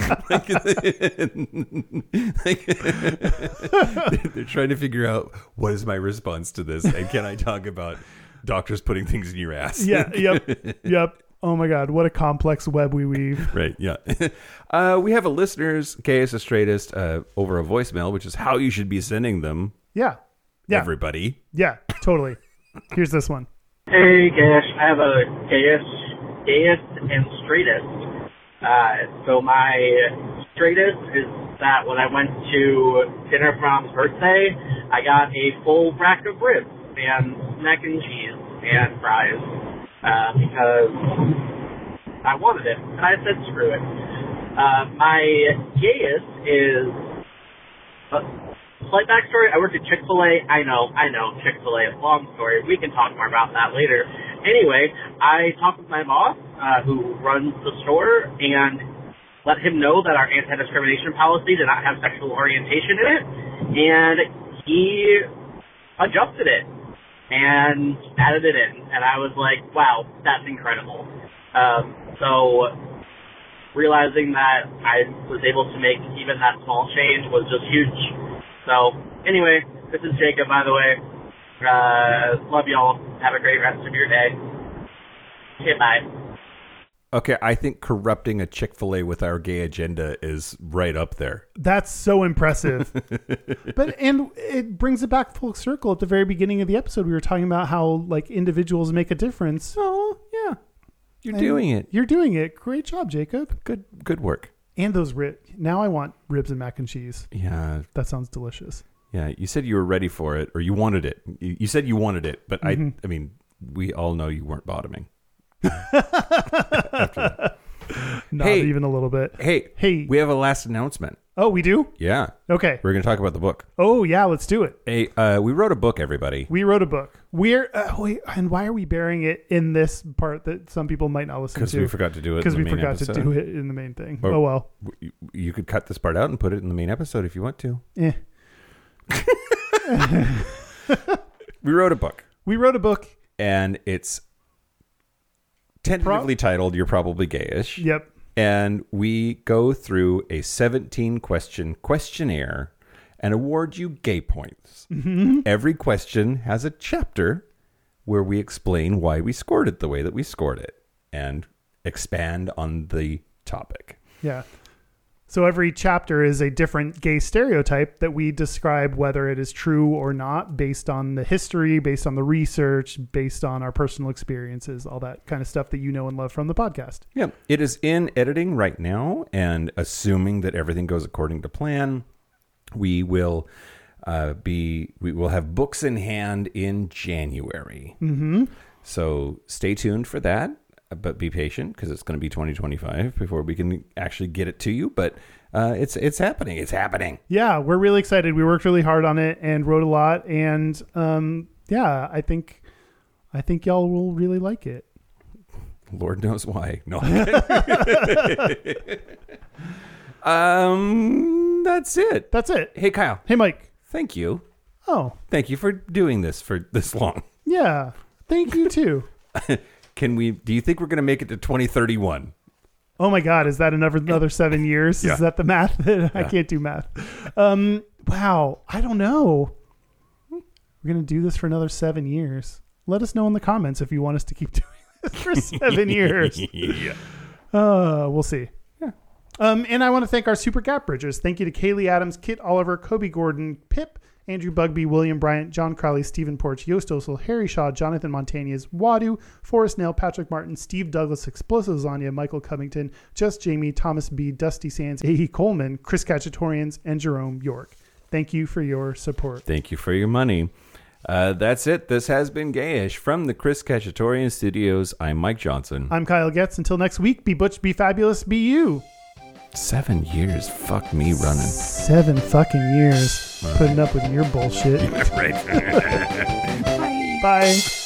They're trying to figure out what is my response to this, and can I talk about doctors putting things in your ass? Yeah. Yep. Oh my God, what a complex web we weave. Right. Yeah. We have a listener's gayest or straightest over a voicemail, which is how you should be sending them. Yeah. Everybody. Yeah. Totally. Here's this one. Hey, Gash, I have a gayest and straightest. So my straightest is that when I went to dinner for Mom's birthday, I got a full rack of ribs. And mac and cheese and fries because I wanted it, and I said screw it. My gayest is slight backstory. I worked at Chick-fil-A. I know, Chick-fil-A. Long story. We can talk more about that later. Anyway, I talked with my boss, who runs the store, and let him know that our anti-discrimination policy did not have sexual orientation in it, and he adjusted it and added it in. And I was like, wow, that's incredible. So realizing that I was able to make even that small change was just huge. So anyway, this is Jacob, by the way. Love y'all. Have a great rest of your day. Okay, bye. Okay, I think corrupting a Chick-fil-A with our gay agenda is right up there. That's so impressive. And it brings it back full circle. At the very beginning of the episode, we were talking about how like individuals make a difference. Oh, yeah. You're doing it. You're doing it. Great job, Jacob. Good work. And those ribs. Now I want ribs and mac and cheese. Yeah. That sounds delicious. Yeah, you said you were ready for it, or you wanted it. You said you wanted it, but I mean, we all know you weren't bottoming. Not even a little bit. Hey, we have a last announcement. Oh, we do? Yeah. Okay. We're going to talk about the book. Oh, yeah, let's do it. Hey, we wrote a book, everybody. We wrote a book. And why are we burying it in this part that some people might not listen to? Because we forgot to do it. Because we forgot to do it in the main thing. Or, oh well. You could cut this part out and put it in the main episode if you want to. We wrote a book. And it's tentatively titled "You're Probably Gayish." Yep. And we go through a 17-question questionnaire and award you gay points. Mm-hmm. Every question has a chapter where we explain why we scored it the way that we scored it and expand on the topic. Yeah. So every chapter is a different gay stereotype that we describe whether it is true or not based on the history, based on the research, based on our personal experiences, all that kind of stuff that you know and love from the podcast. Yeah, it is in editing right now, and assuming that everything goes according to plan, we will have books in hand in January. Mm-hmm. So stay tuned for that. But be patient because it's going to be 2025 before we can actually get it to you. But it's happening. It's happening. Yeah, we're really excited. We worked really hard on it and wrote a lot. And yeah, I think y'all will really like it. Lord knows why. No. That's it. That's it. Hey, Kyle. Hey, Mike. Thank you. Oh. Thank you for doing this for this long. Yeah. Thank you, too. Do you think we're going to make it to 2031? Oh my God. Is that another 7 years? Yeah. Is that the math? I can't do math. Wow. I don't know. We're going to do this for another 7 years. Let us know in the comments if you want us to keep doing this for 7 years. Yeah. We'll see. Yeah. And I want to thank our super gap bridgers. Thank you to Kaylee Adams, Kit Oliver, Kobe Gordon, Pip, Andrew Bugby, William Bryant, John Crowley, Stephen Porch, Yost Osel, Harry Shaw, Jonathan Montañez, Wadu, Forrest Nail, Patrick Martin, Steve Douglas, Explosive Lasagna, Michael Covington, Just Jamie, Thomas B, Dusty Sands, Ahe Coleman, Chris Cacciatorians, and Jerome York. Thank you for your support. Thank you for your money. That's it. This has been Gayish from the Chris Cacciatorian Studios. I'm Mike Johnson. I'm Kyle Getz. Until next week, be butch, be fabulous, be you. 7 years. Fuck me running. 7 fucking years putting up with your bullshit. Right. Bye.